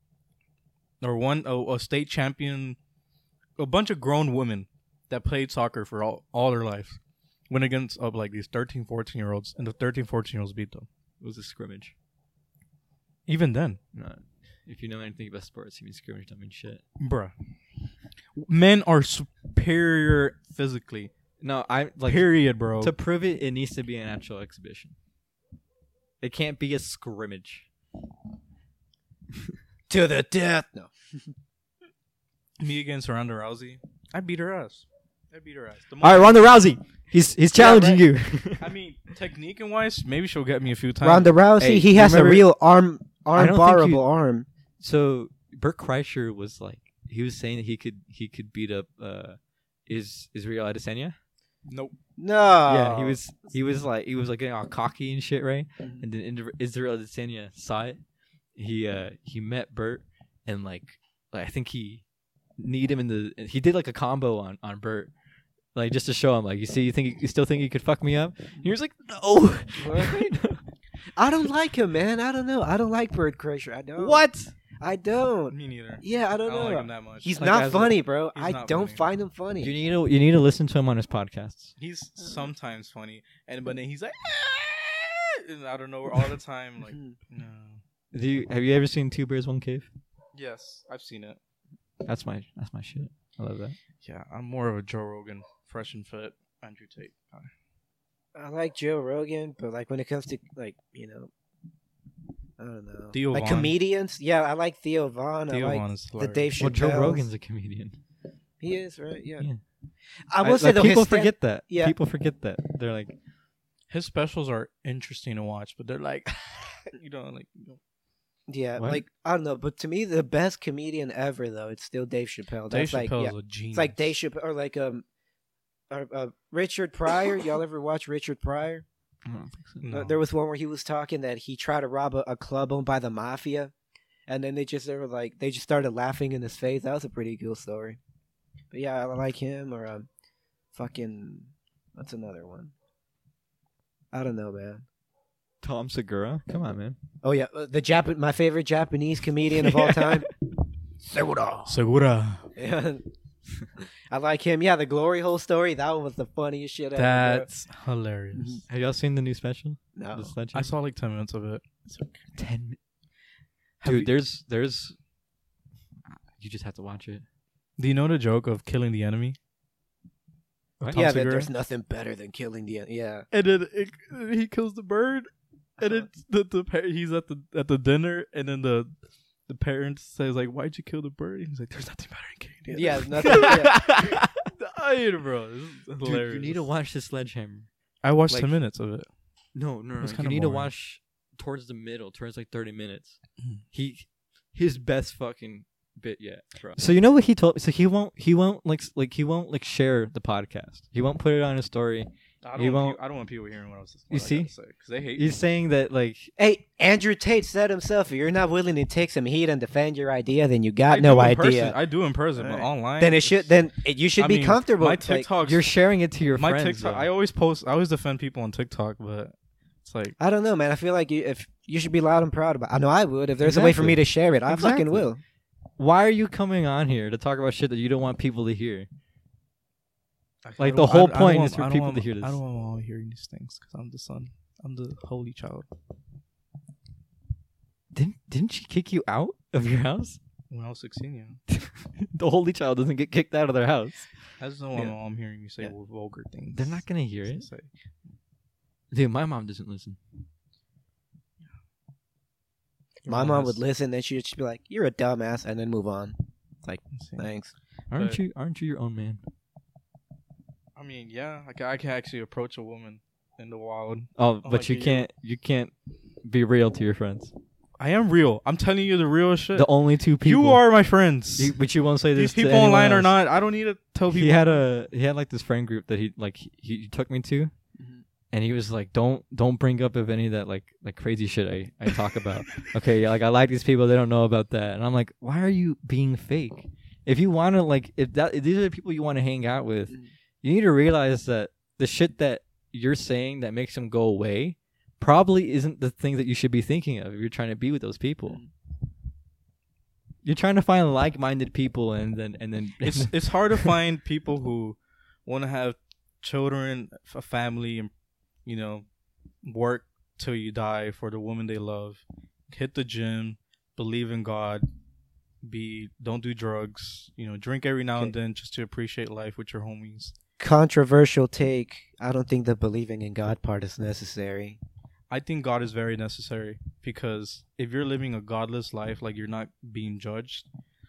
or one a, a state champion, a bunch of grown women that played soccer for all, all their life went against uh, like these thirteen, fourteen year olds, and the thirteen, fourteen year olds beat them. It was a scrimmage. Even then, No, if you know anything about sports, you mean scrimmage don't mean shit. bruh, men are superior physically. No, I like Period, bro. to prove it. It needs to be an actual exhibition. It can't be a scrimmage. To the death. No. Me against Ronda Rousey. I beat her ass. I beat her ass. The All right, Ronda Rousey. He's he's challenging Yeah, you. I mean, technique and wise, maybe she'll get me a few times. Ronda Rousey, Hey, he you has remember- a real arm, I arm don't think barrable you- arm. So Bert Kreischer was like, he was saying that he could he could beat up uh, is Israel Adesanya. Nope. No. Yeah, he was he was like he was like getting all cocky and shit, right? Mhm. And then Ind- Israel Adesanya saw it. He uh he met Bert and like, like I think he kneed him in the he did like a combo on on Bert. Like just to show him, like, you see, you think you still think you could fuck me up? And he was like, no. I don't like him, man. I don't know. I don't like Bird Crusher. I don't. What? I don't. Me neither. Yeah, I I don't don't know. like him that much. He's Like, not as a- funny, bro. He's I not don't funny. find him funny. You need to you need to listen to him on his podcasts. He's sometimes funny, and but then he's like, "Ah!" and I don't know all the time. Like, Mhm. no. Do you, have you ever seen Two Bears One Cave? Yes, I've seen it. That's my that's my shit. I love that. Yeah, I'm more of a Joe Rogan, fresh and fit, Andrew Tate. guy. I like Joe Rogan, but like when it comes to like you know, I don't know, Theo like Von. comedians. Yeah, I like Theo Vaughn. Theo I like Von is the hilarious. Dave Chappelle. Well, Joe Rogan's a comedian. He is right. Yeah. Yeah. I will I- say like, though, people his stand- forget that. Yeah. People forget that. They're like, His specials are interesting to watch, but they're like, you know, like you know, Yeah, What? like I don't know, but to me, the best comedian ever though, it's still Dave Chappelle. Dave That's like Chappelle yeah, is a genius. it's like Dave Chappelle or like um, or, uh, Richard Pryor. Y'all ever watch Richard Pryor? I don't think so. No. Uh, There was one where he was talking that he tried to rob a, a club owned by the mafia, and then they just they were like they just started laughing in his face. That was a pretty cool story. But yeah, I like him or um, fucking what's another one? I don't know, man. Tom Segura. Come on, man. Oh yeah, uh, the Jap- my favorite Japanese comedian of all time. Segura. Segura. Yeah. I like him. Yeah, the glory hole story. That one was the funniest shit ever. bro. That's hilarious. Mhm. Have y'all seen the new special? No. The Sledgehammer? I saw like ten minutes of it. ten. mi- Have Dude, you- there's there's. You just have to watch it. Do you know the joke of killing the enemy? What? Tom Yeah, that Segura? there's nothing better than killing the. Yeah. And then it, he kills the bird, and Uh-huh. it's the the par- he's at the at the dinner, and then the the parent says like, "Why'd you kill the bird?" And he's like, "There's nothing better than killing the Yeah, enemy." nothing. Yeah. Dying, bro. This is Dude, hilarious. you need to watch the Sledgehammer. I watched like- ten minutes of it. No, no, no. It's You kinda need to boring. watch towards the middle, towards like thirty minutes. Mm. He, his best fucking bit yet, bro. So you know what he told? So he won't, he won't like, s- like he won't like share the podcast. He won't put it on his story. I You don't. Want won't- people, I don't want people hearing what I was. You see? because they hate. He's saying that like Hey, Andrew Tate said himself, if you're not willing to take some heat and defend your idea, then you I got do no in idea. person. I do in person, but Alright. online. Then it should. Then it, you should I be mean, comfortable. My like- TikTok. you're sharing it to your my friends. TikTok. though. I always post. I always defend people on TikTok, but it's like I don't know, man. I feel like you, if you should be loud and proud about. I know I would. If there's a way for Exactly. me to share it, I Exactly. fucking will. Why are you coming on here to talk about shit that you don't want people to hear? I Like, don't- the whole I- I don't point want- is for I don't people want- to hear this. I don't want mom hearing these things because I'm the son. I'm the holy child. Didn't didn't she kick you out of your house? When I was sixteen, yeah. The holy child doesn't get kicked out of their house. I just don't want Yeah. my mom hearing me say Yeah. vulgar things. They're not gonna hear it. Say- Dude, my mom doesn't listen. Your My mom has- would listen, then she'd just be like, "You're a dumbass," and then move on. Like, Let's see. thanks. Aren't But- you? Aren't you your own man? I mean, yeah, I can, I can actually approach a woman in the wild. Oh, Oh, but like you you- can't. You can't be real to your friends. I am real. I'm telling you the real shit. The only two people. you are my friends. You, but you won't say this. These people to anyone online are else. not. I don't need to tell people. He had a. He had like this friend group that he like. He, he took me to, Mhm. and he was like, "Don't don't bring up of any of that like like crazy shit I I talk about." Okay, yeah, like I like these people. They don't know about that, and I'm like, why are you being fake? If you want to like, if that if these are the people you want to hang out with, Mhm. you need to realize that the shit that you're saying that makes them go away probably isn't the thing that you should be thinking of if you're trying to be with those people. Mhm. You're trying to find like-minded people, and then and then it's it's hard to find people who want to have children, a family, and you know, work till you die for the woman they love. Hit the gym, believe in God, be don't do drugs. You know, drink every now and Okay. then just to appreciate life with your homies. Controversial take. I don't think the believing in God part is necessary. I think God is very necessary because if you're living a godless life, like you're not being judged,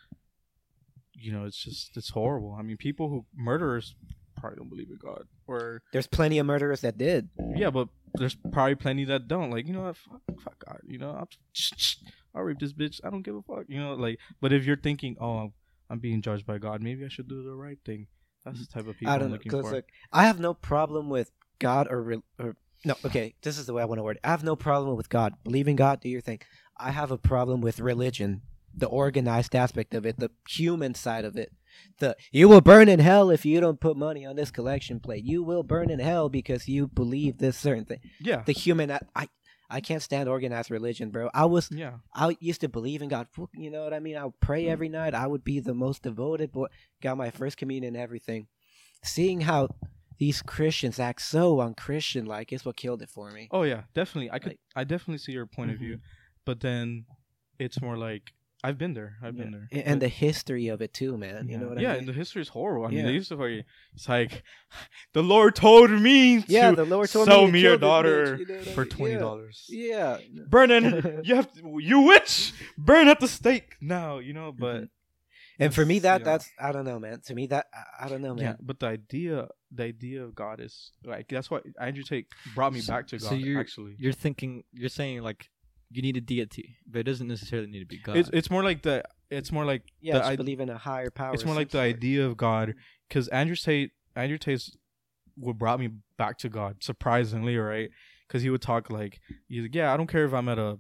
you know, it's just it's horrible. I mean, people who murderers probably don't believe in God, or There's plenty of murderers that did. yeah, but there's probably plenty that don't. Like, you know what, fuck, fuck God, you know, I'll, I'll rape this bitch. I don't give a fuck, you know. Like, but if you're thinking, oh, I'm being judged by God, maybe I should do the right thing. That's the type of people I I'm don't know. looking 'Cause for. look, I have no problem with God or, re- or no. Okay, this is the way I want to word it. I have no problem with God. Believe in God, do your thing. I have a problem with religion, the organized aspect of it, the human side of it. The you will burn in hell if you don't put money on this collection plate. You will burn in hell because you believe this certain thing. Yeah, The human, I, I, I can't stand organized religion, bro. I was, yeah, I used to believe in God. You know what I mean? I would pray every night. I would be the most devoted boy. Got my first communion and everything. Seeing how these Christians act so unchristian like is what killed it for me. oh yeah, definitely. I could, Like- I definitely see your point of view, but then it's more like I've been there. I've been there, And, and But- the history of it too, man. You yeah. know what yeah, I mean? and the history is horrible. I mean, Yeah. they used to like, it's like the Lord told me Yeah, to the Lord told sell me to me kill your this daughter bitch, you know what I for mean? twenty dollars. Yeah. Burn you have to, you witch, burn at the stake now. You know, but Mhm. And for me, that yeah. that's I don't know, man. To me, that I, I don't know, man. yeah, but the idea, the idea of God is like that's what Andrew Tate brought me So- back to God. so you're- actually, You're thinking, you're saying like you need a deity, but it doesn't necessarily need to be God. it's it's more like the it's more like Yeah, the just I- believe in a higher power. it's more like the essentially. idea of God, because Andrew Tate, Andrew Tate's what brought me back to God, surprisingly, right? Because he would talk like, he's like, yeah, I don't care if I'm at a,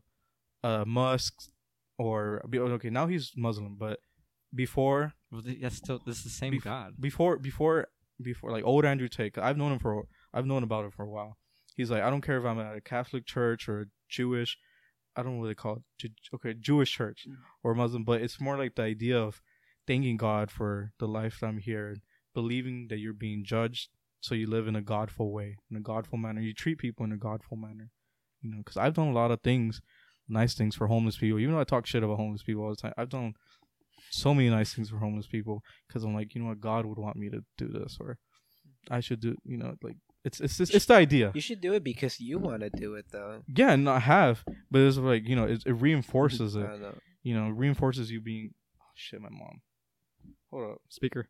a mosque or okay, now he's Muslim, but before, Well, th- that's still this is the same Bef- God. before, before, before, like old Andrew Tate, 'cause I've known him for, I've known about it for a while. He's like, I don't care if I'm at a Catholic church or a Jewish, I don't know what they call it, Ju- okay, Jewish church or Muslim, but it's more like the idea of thanking God for the life that I'm here, and believing that you're being judged, so you live in a godful way, in a godful manner. You treat people in a godful manner, you know. Because I've done a lot of things, nice things for homeless people. Even though I talk shit about homeless people all the time, I've done so many nice things for homeless people because I'm like, you know what, God would want me to do this, or I should do, you know, like it's it's it's, it's the idea. You should do it because you want to do it, though. Yeah, and I have, but it's like, you know, it, it reinforces I it. don't know. You know, reinforces you being. Oh, shit, my mom. Hold up. Speaker.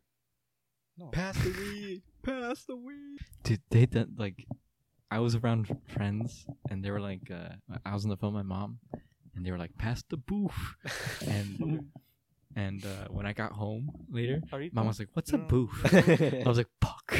No. Pass the weed. Pass the weed. Dude, they done like I was around friends and they were like uh, I was on the phone with my mom and they were like pass the boof and and uh, when I got home later Are you mom was like what's a No. boof? I was like fuck.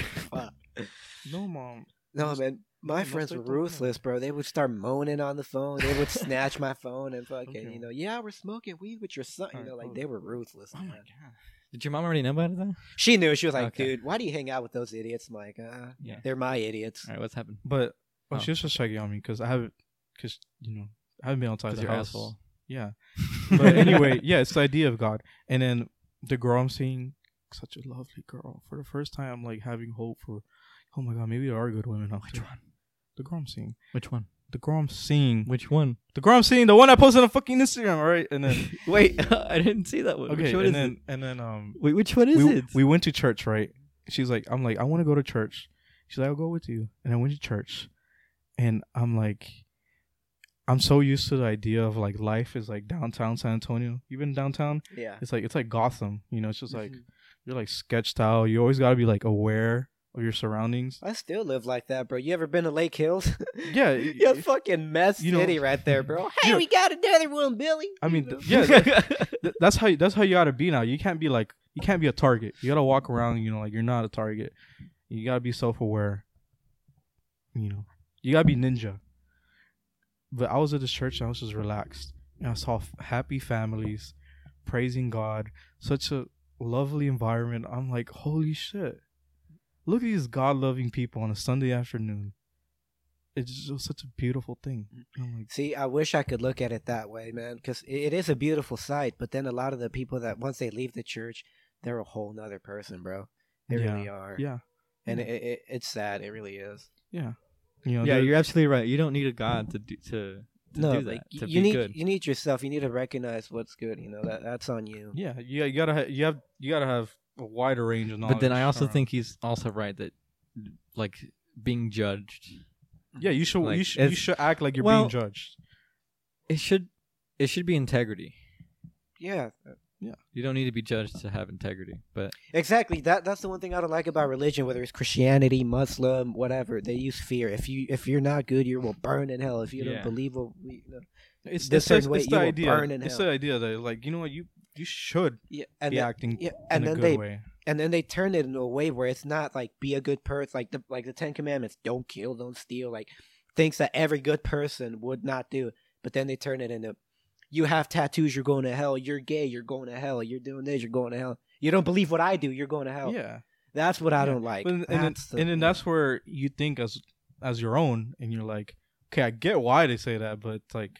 No, mom. No, man. My no, friends stay were talking. ruthless, bro. They would start moaning on the phone. They would snatch my phone and fucking, Okay. you know, yeah, we're smoking weed with your son. You Alright, know, like hold they on. were ruthless. Oh my man. god. Did your mom already know about it though? She knew. She was like, Okay. dude, why do you hang out with those idiots? I'm like, uh, Yeah. they're my idiots. All right, what's happened? But oh, Oh. she was just checking on me because I haven't, because you know, I haven't been outside Because the you're house. asshole. Yeah. But anyway, yeah, it's the idea of God, and then the girl I'm seeing, such a lovely girl. For the first time, I'm like having hope for, oh my god, maybe there are good women out Which there. one? The girl I'm seeing. Which one? The girl I'm seeing. Which one? The girl I'm seeing. The one I posted on fucking Instagram, all right? And then Wait, I didn't see that one. okay, which one and is then it? and then um. Wait, which one is we, it? we went to church, right? She's like, I'm like, I want to go to church. She's like, I'll go with you. And I went to church. And I'm like, I'm so used to the idea of like life is like downtown San Antonio. You've been downtown? Yeah. It's like, it's like Gotham. You know, it's just like, Mhm. you're like sketched out. You always got to be like aware of your surroundings. I still live like that, bro. You ever been to Lake Hills? Yeah. yeah, fucking mess you know- city right there, bro. Hey, you know- we got another one, Billy. I mean, You know? th- yeah, that- th- that's how, that's how you got to be now. You can't be like, you can't be a target. You got to walk around, you know, like you're not a target. You got to be self-aware. You know, you got to be ninja. But I was at this church and I was just relaxed. And I saw f- happy families praising God. Such a lovely environment. I'm like, holy shit. Look at these God-loving people on a Sunday afternoon. It's just such a beautiful thing. I'm like, See, I wish I could look at it that way, man, because it is a beautiful sight. But then a lot of the people that once they leave the church, they're a whole nother person, bro. They Yeah. really are. yeah, And it, it, it's sad. It really is. yeah. You know, yeah, they're- you're absolutely right. You don't need a god to do to, to no, do that. like, to you be need good. you need yourself. You need to recognize what's good. You know that that's on you. Yeah, you, you gotta ha- you have you gotta have a wider range of knowledge. But then I also around. think he's also right that like being judged Yeah, you should Like, you should you it's- should act like you're well- being judged. It should it should be integrity. Yeah, You don't need to be judged to have integrity. But exactly. That that's the one thing I don't like about religion, whether it's Christianity, Muslim, whatever. They use fear. If you if you're not good, you will burn in hell. If you Yeah. don't believe what we, you know, It's this it's, certain way, it's you the will idea. burn in It's hell. the idea that like you know what you you should yeah, and be then, acting yeah, in and a then good they way. and then they turn it into a way where it's not like be a good person, like the like the Ten Commandments: don't kill, don't steal, like things that every good person would not do. But then they turn it into, you have tattoos, you're going to hell. You're gay, you're going to hell. You're doing this, you're going to hell. You don't believe what I do, you're going to hell. Yeah. That's what I Yeah. don't like. But, and then, That's the- and then that's where you think as as your own, and you're like, okay, I get why they say that, but it's like,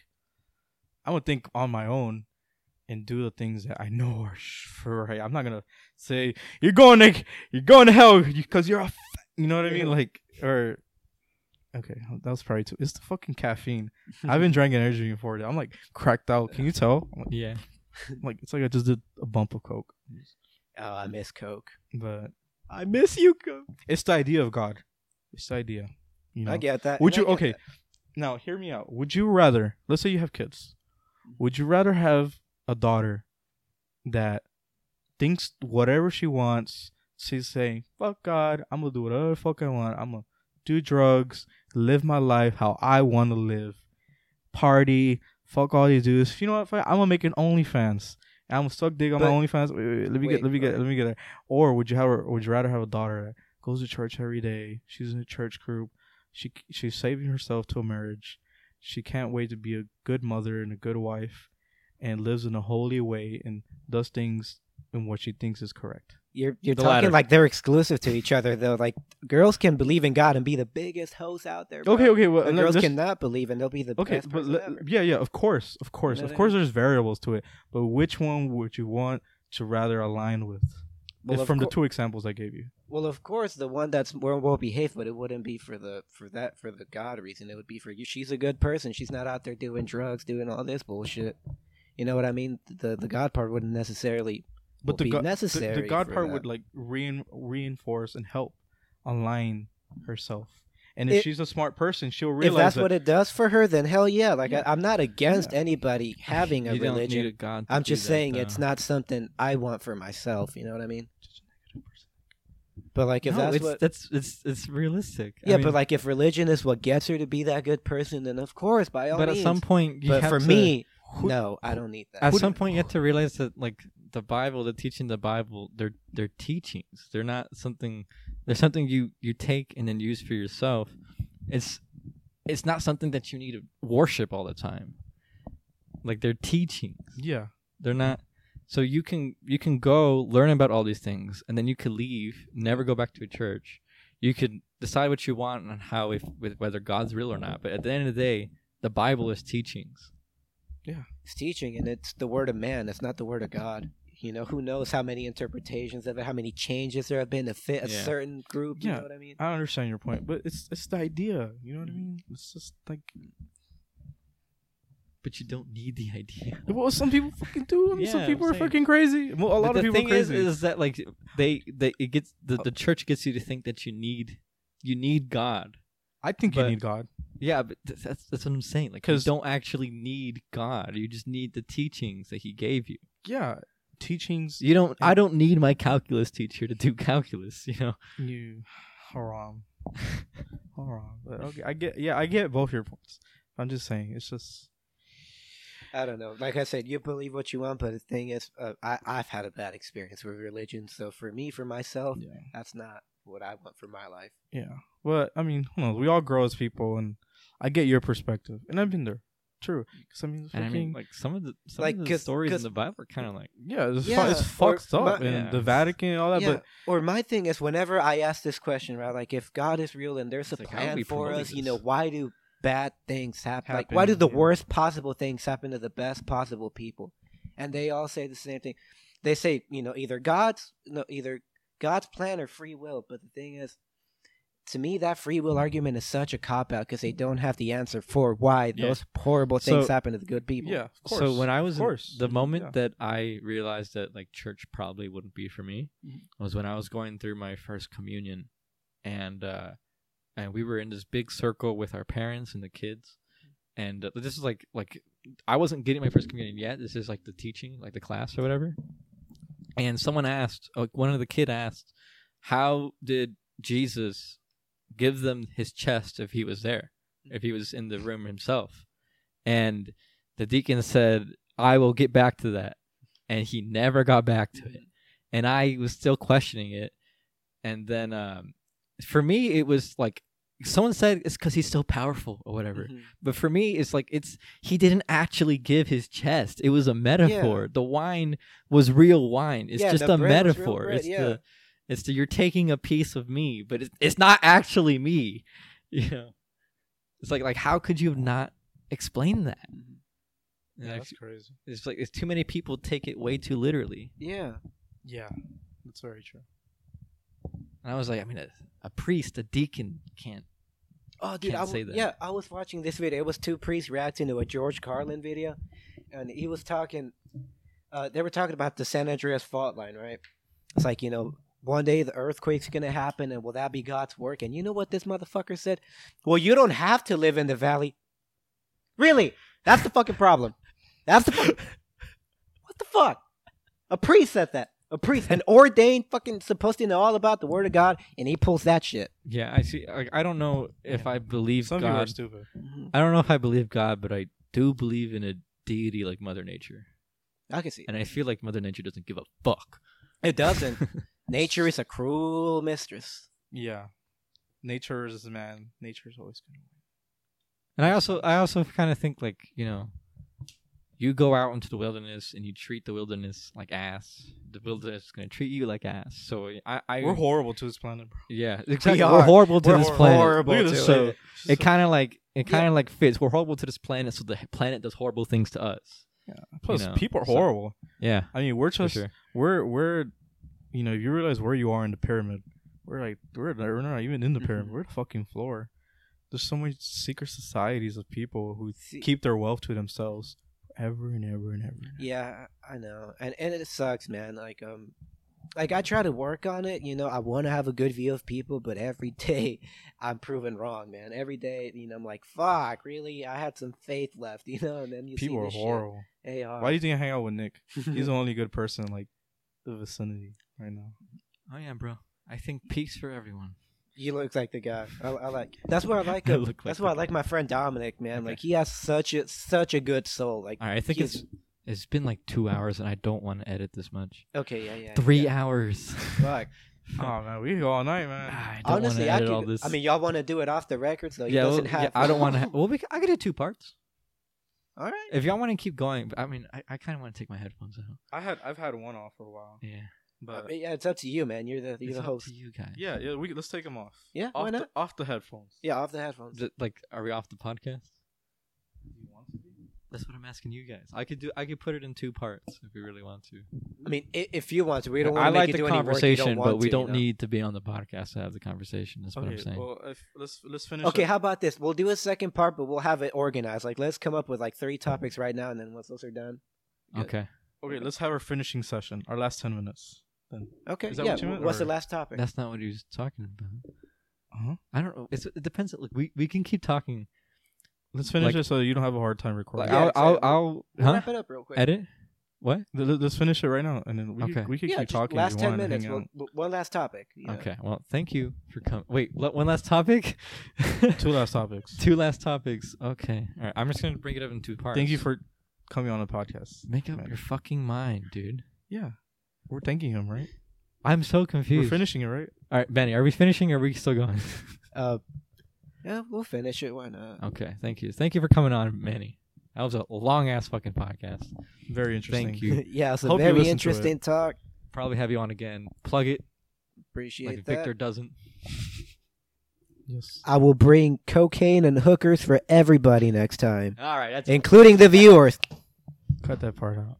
I would think on my own and do the things that I know are sh- for right. I'm not gonna say you're going to you're going to hell because you're a, f-, you know what I mean, like or. Okay, that was probably too. It's the fucking caffeine. I've been drinking energy drink before. I'm like cracked out. Can you tell? I'm like, yeah. I'm like it's like I just did a bump of coke. oh, I miss Coke. But I miss you, Coke. it's the idea of God. It's the idea. You know. I get that. Would and you I get okay? that. Now hear me out. Would you rather? Let's say you have kids. Would you rather have a daughter that thinks whatever she wants? She's saying, "Fuck God, I'm gonna do whatever the fuck I want. I'm gonna do drugs, live my life how I want to live, party, fuck all these dudes. You know what? Fuck, I'm gonna make an OnlyFans. And I'm gonna suck dick on But- my OnlyFans. Wait, wait, wait, let me Wait, get, let me get, right. let me get there. Or would you have, or would you rather have a daughter that goes to church every day? She's in a church group. She she's saving herself to a marriage. She can't wait to be a good mother and a good wife, and lives in a holy way and does things in what she thinks is correct. You're you're The talking latter. like they're exclusive to each other though. Like girls can believe in God and be the biggest host out there. Bro. Okay, okay. Well, But let- girls let's- cannot believe and they'll be the Okay, best but person le- ever. yeah, yeah, of course, of course, You know of what I course. mean? There's variables to it, but which one would you want to rather align with? Well, If of from the cour- two examples I gave you. Well, of course, the one that's more well behaved, but it wouldn't be for the for that for the God reason. It would be for you. She's a good person. She's not out there doing drugs, doing all this bullshit. You know what I mean? The the God part wouldn't necessarily. But will the be God, the, necessary the God for part that. would like rein, reinforce and help align herself. And if It- she's a smart person, she'll If realize that's that. what it does for her, then hell yeah. Like Yeah. I, I'm not against Yeah. anybody having a You don't religion. need a God to I'm do just that, saying though. it's not something I want for myself. You know what I mean? But like if No, that's it's, what. that's it's it's realistic. I Yeah, mean, but like if religion is what gets her to be that good person, then of course, by all but means. at some point, you but have for to- me, Who- no, I don't need that. at Who some do- point you have to realize that like the Bible, the teaching the Bible, they're they're teachings. They're not something. They're something you you take and then use for yourself. It's it's not something that you need to worship all the time. Like they're teachings. yeah. They're not. So you can you can go learn about all these things, and then you could leave, never go back to a church. You could decide what you want and how, if with whether God's real or not. But at the end of the day, the Bible is teachings. It's teaching, and it's the word of man. It's not the word of God. You know, who knows how many interpretations of it, how many changes there have been to fit a Yeah. certain group. You Yeah. know what I mean? I understand your point, but it's it's the idea. You know what I mean? It's just like, But you don't need the idea. well, some people fucking do. I mean, some Yeah, people I'm are saying. fucking crazy. Well, a lot But of the people thing are is, crazy. is that like they they it gets the, the church gets you to think that you need you need God. I think but- you need God. Yeah, but th- that's that's what I'm saying. Like, you 'Cause- don't actually need God. You just need the teachings that He gave you. Yeah, teachings. You don't. I don't need my calculus teacher to do calculus. You know. You haram, haram. But okay, I get. Yeah, I get both your points. I'm just saying, it's just. I don't know. Like I said, you believe what you want, but the thing is, uh, I I've had a bad experience with religion. So for me, for myself, Yeah. that's not what I want for my life. Yeah. But I mean, who knows? We all grow as people, and I get your perspective, and I've been there. True. Because I mean, it's And I fucking, mean, like some of the some Like, of the 'cause- stories 'cause- in the Bible are kind of like yeah, it's, fu- Yeah, it's or fucked up, my- and Yeah. the Vatican and all that. yeah. But Or my thing is, whenever I ask this question, right, like if God is real and there's It's a like, how are plan we for promoting us, you this? know, why do bad things happen? Like, Happen, why do the yeah. worst possible things happen to the best possible people? And they all say the same thing. They say, you know, either God's no, either God's plan or free will. But the thing is, to me, that free will argument is such a cop out because they don't have the answer for why Yeah. those horrible things So- happen to the good people. yeah, of course. So when I was of in- course. the moment Yeah. that I realized that like church probably wouldn't be for me Mhm. was when I was going through my first communion, and uh, and we were in this big circle with our parents and the kids, and uh, this is like like I wasn't getting my first communion yet. This is like the teaching, like the class or whatever. And someone asked, like one of the kid asked, how did Jesus give them his chest if he was there, if he was in the room himself? And the deacon said, I will get back to that. And he never got back to it. And I was still questioning it. And then um, for me, it was like, someone said it's because he's so powerful or whatever. Mhm. But for me, it's like, it's he didn't actually give his chest. It was a metaphor. Yeah. The wine was real wine. It's Yeah, just the a bread was real metaphor. bread, It's yeah. the it's the you're taking a piece of me, but it's it's not actually me. You know, it's like like how could you not explain that? And Yeah, I that's f- crazy. it's like it's too many people take it way too literally. Yeah. Yeah, that's very true. And I was like, I mean, a, a priest, a deacon can't. Oh, dude, Can't I w- say that. yeah, I was watching this video. It was two priests reacting to a George Carlin video, and he was talking. Uh, they were talking about the San Andreas fault line, right? It's like, you know, one day the earthquake's gonna happen, and will that be God's work? And you know what this motherfucker said? Well, you don't have to live in the valley. Really? That's the fucking problem. That's the fu- what the fuck? A priest said that. A priest, an ordained fucking supposed to know all about the word of God, and he pulls that shit. Yeah, I see. Like, I don't know if Yeah. I believe Some people are God. stupid. I don't know if I believe God, but I do believe in a deity like Mother Nature, I can see. and I feel like Mother Nature doesn't give a fuck. It doesn't. Nature is a cruel mistress. Yeah, nature is man. Nature is always gonna win. And I also, I also kind of think like you know, you go out into the wilderness and you treat the wilderness like ass. The wilderness is gonna treat you like ass. So I, I We're horrible to this planet, bro. yeah, exactly. are. We're horrible to We're this hor- planet. horrible Look at to this it. So shit. It's it just kind of like it kind of like fits. We're horrible to this planet, so the planet does horrible things to us. Yeah. Plus, know, people are so- horrible. Yeah, I mean, we're for just sure. we're we're, you know, if you realize where you are in the pyramid, we're like we're we're not even in the pyramid. Mhm. We're the fucking floor. There's so many secret societies of people who See- keep their wealth to themselves, ever and ever and ever. and ever. Yeah, I I know, and and it sucks, man. Like um, like I try to work on it. You know, I want to have a good view of people, but every day I'm proven wrong, man. Every day, you know, I'm like, fuck, really? I had some faith left, you know. And then you People see are this shit. horrible. They are. Why do you think I hang out with Nick? He's the only good person in, like the vicinity right now. Oh yeah, bro. I think peace for everyone. You look like the guy. I, I like. That's why I like I him. look like That's the why I guy. like my friend Dominic, man. Okay. Like he has such a such a good soul. Like All right, I think he's- it's it's been like two hours, and I don't want to edit this much. okay, yeah, yeah. Three yeah. hours. Fuck. Oh man, we can go all night, man. I don't Honestly, want to I edit could. all this. I mean, y'all want to do it off the records though. He yeah, well, doesn't have. yeah, I don't want to. Ha- well, we, c- I could do two parts. All right. If y'all want to keep going, but I mean, I, I kind of want to take my headphones out. I had I've had one off for a while, Yeah, I but mean, yeah, it's up to you, man. You're the you're it's the up host. to you guys. yeah, yeah, we let's take them off. Yeah, off why the, not? off the headphones. Yeah, off the headphones. Is it, like, are we off the podcast? Do you want to be? That's what I'm asking you guys. I could do. I could put it in two parts if we really want to. I mean, i- if you want to, we don't want I to make like you the do any work you conversation, don't want but we to, don't you know? need to be on the podcast to have the conversation. That's what I'm Okay, saying. well, if, let's let's finish. Okay, up. how about this? We'll do a second part, but we'll have it organized. Like, let's come up with like three topics right now, and then once those are done. okay, Okay, let's have our finishing session. Our last ten minutes. Then. Okay. Is that yeah. what you meant, What's the or- last topic? that's not what he was talking about. Uh-huh. I don't know. It's, it depends. Like, we we can keep talking. Let's finish Like- it so you don't have a hard time recording. Like, Yeah, I'll, I'll exactly. I'll We'll huh? wrap it up real quick. Edit. What? Let- Let's finish it right now, and then we Okay. could, we could Yeah, keep just talking. last if you ten want and minutes. hang We'll, out. we'll- one last topic. you know. Okay. Well, thank you for coming. Wait, le- one last topic. Two last topics. Two last topics. Okay. All right. I'm just gonna bring it up in two parts. Thank you for coming on the podcast. make up man. your fucking mind, dude. Yeah, we're thanking him, right? I'm so confused. We're finishing it, right? All right, Benny. Are we finishing? Or are we still going? Uh, yeah, we'll finish it. Why not? Okay. Thank you. Thank you for coming on, Manny. That was a long ass fucking podcast. Very interesting. Thank you. yeah, it's a Hope you very listen to interesting talk. Probably have you on again. Plug it Appreciate like that. Victor doesn't. Yes. I will bring cocaine and hookers for everybody next time, All right. That's including the viewers. Cut that part out.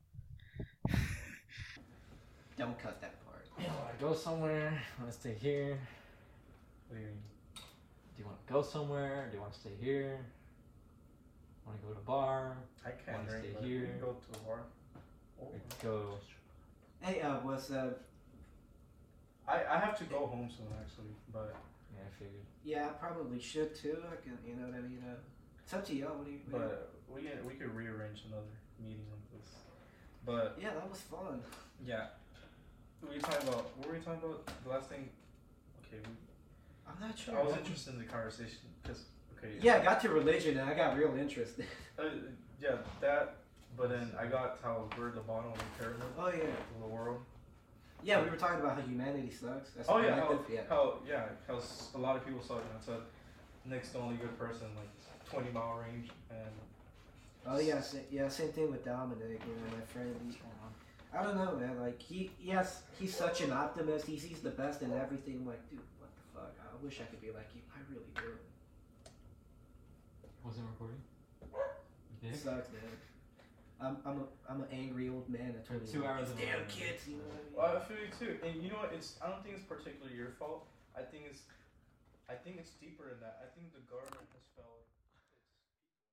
Don't cut that part. You want to go somewhere? Want to stay here? What do you mean? Do you want to go somewhere? Do you want to stay here? Want to go to a bar? I Wanna stay here? Go to a bar. We could go. Hey, uh, was uh, I, I have to go home soon, actually, but Yeah, I figured. Yeah, I probably should too. I can, you know what I mean. Uh, it's up to y'all. What do you? What do you- But we can we could rearrange another meeting of this. But yeah, that was fun. yeah, we were talking about what were we talking about? The last thing. Okay, we, I'm not sure. I was interested in the conversation because okay. Yeah, I got to religion and I got real interested. Uh, yeah, that. But then I got how we're at the bottom of the pyramid Oh yeah. of the world. Yeah, we were talking about how humanity sucks. That's Oh yeah, how, collective, yeah. how yeah, how s- a lot of people suck. And I said Nick's the only good person, like twenty mile range, and Oh yeah, sa- yeah. Same thing with Dominic. You know, my friend. He, I don't know, man. Like he, yes, he's such an optimist. He sees the best in everything. I'm like, dude, what the fuck? I wish I could be like you. I really do. Wasn't recording? It sucks, man. I'm, I'm a, I'm an angry old man at twenty. Two hours These in a damn row. kids, you know what I mean? well, I feel you too. And you know what? It's I don't think it's particularly your fault. I think it's I think it's deeper than that. I think the government has failed.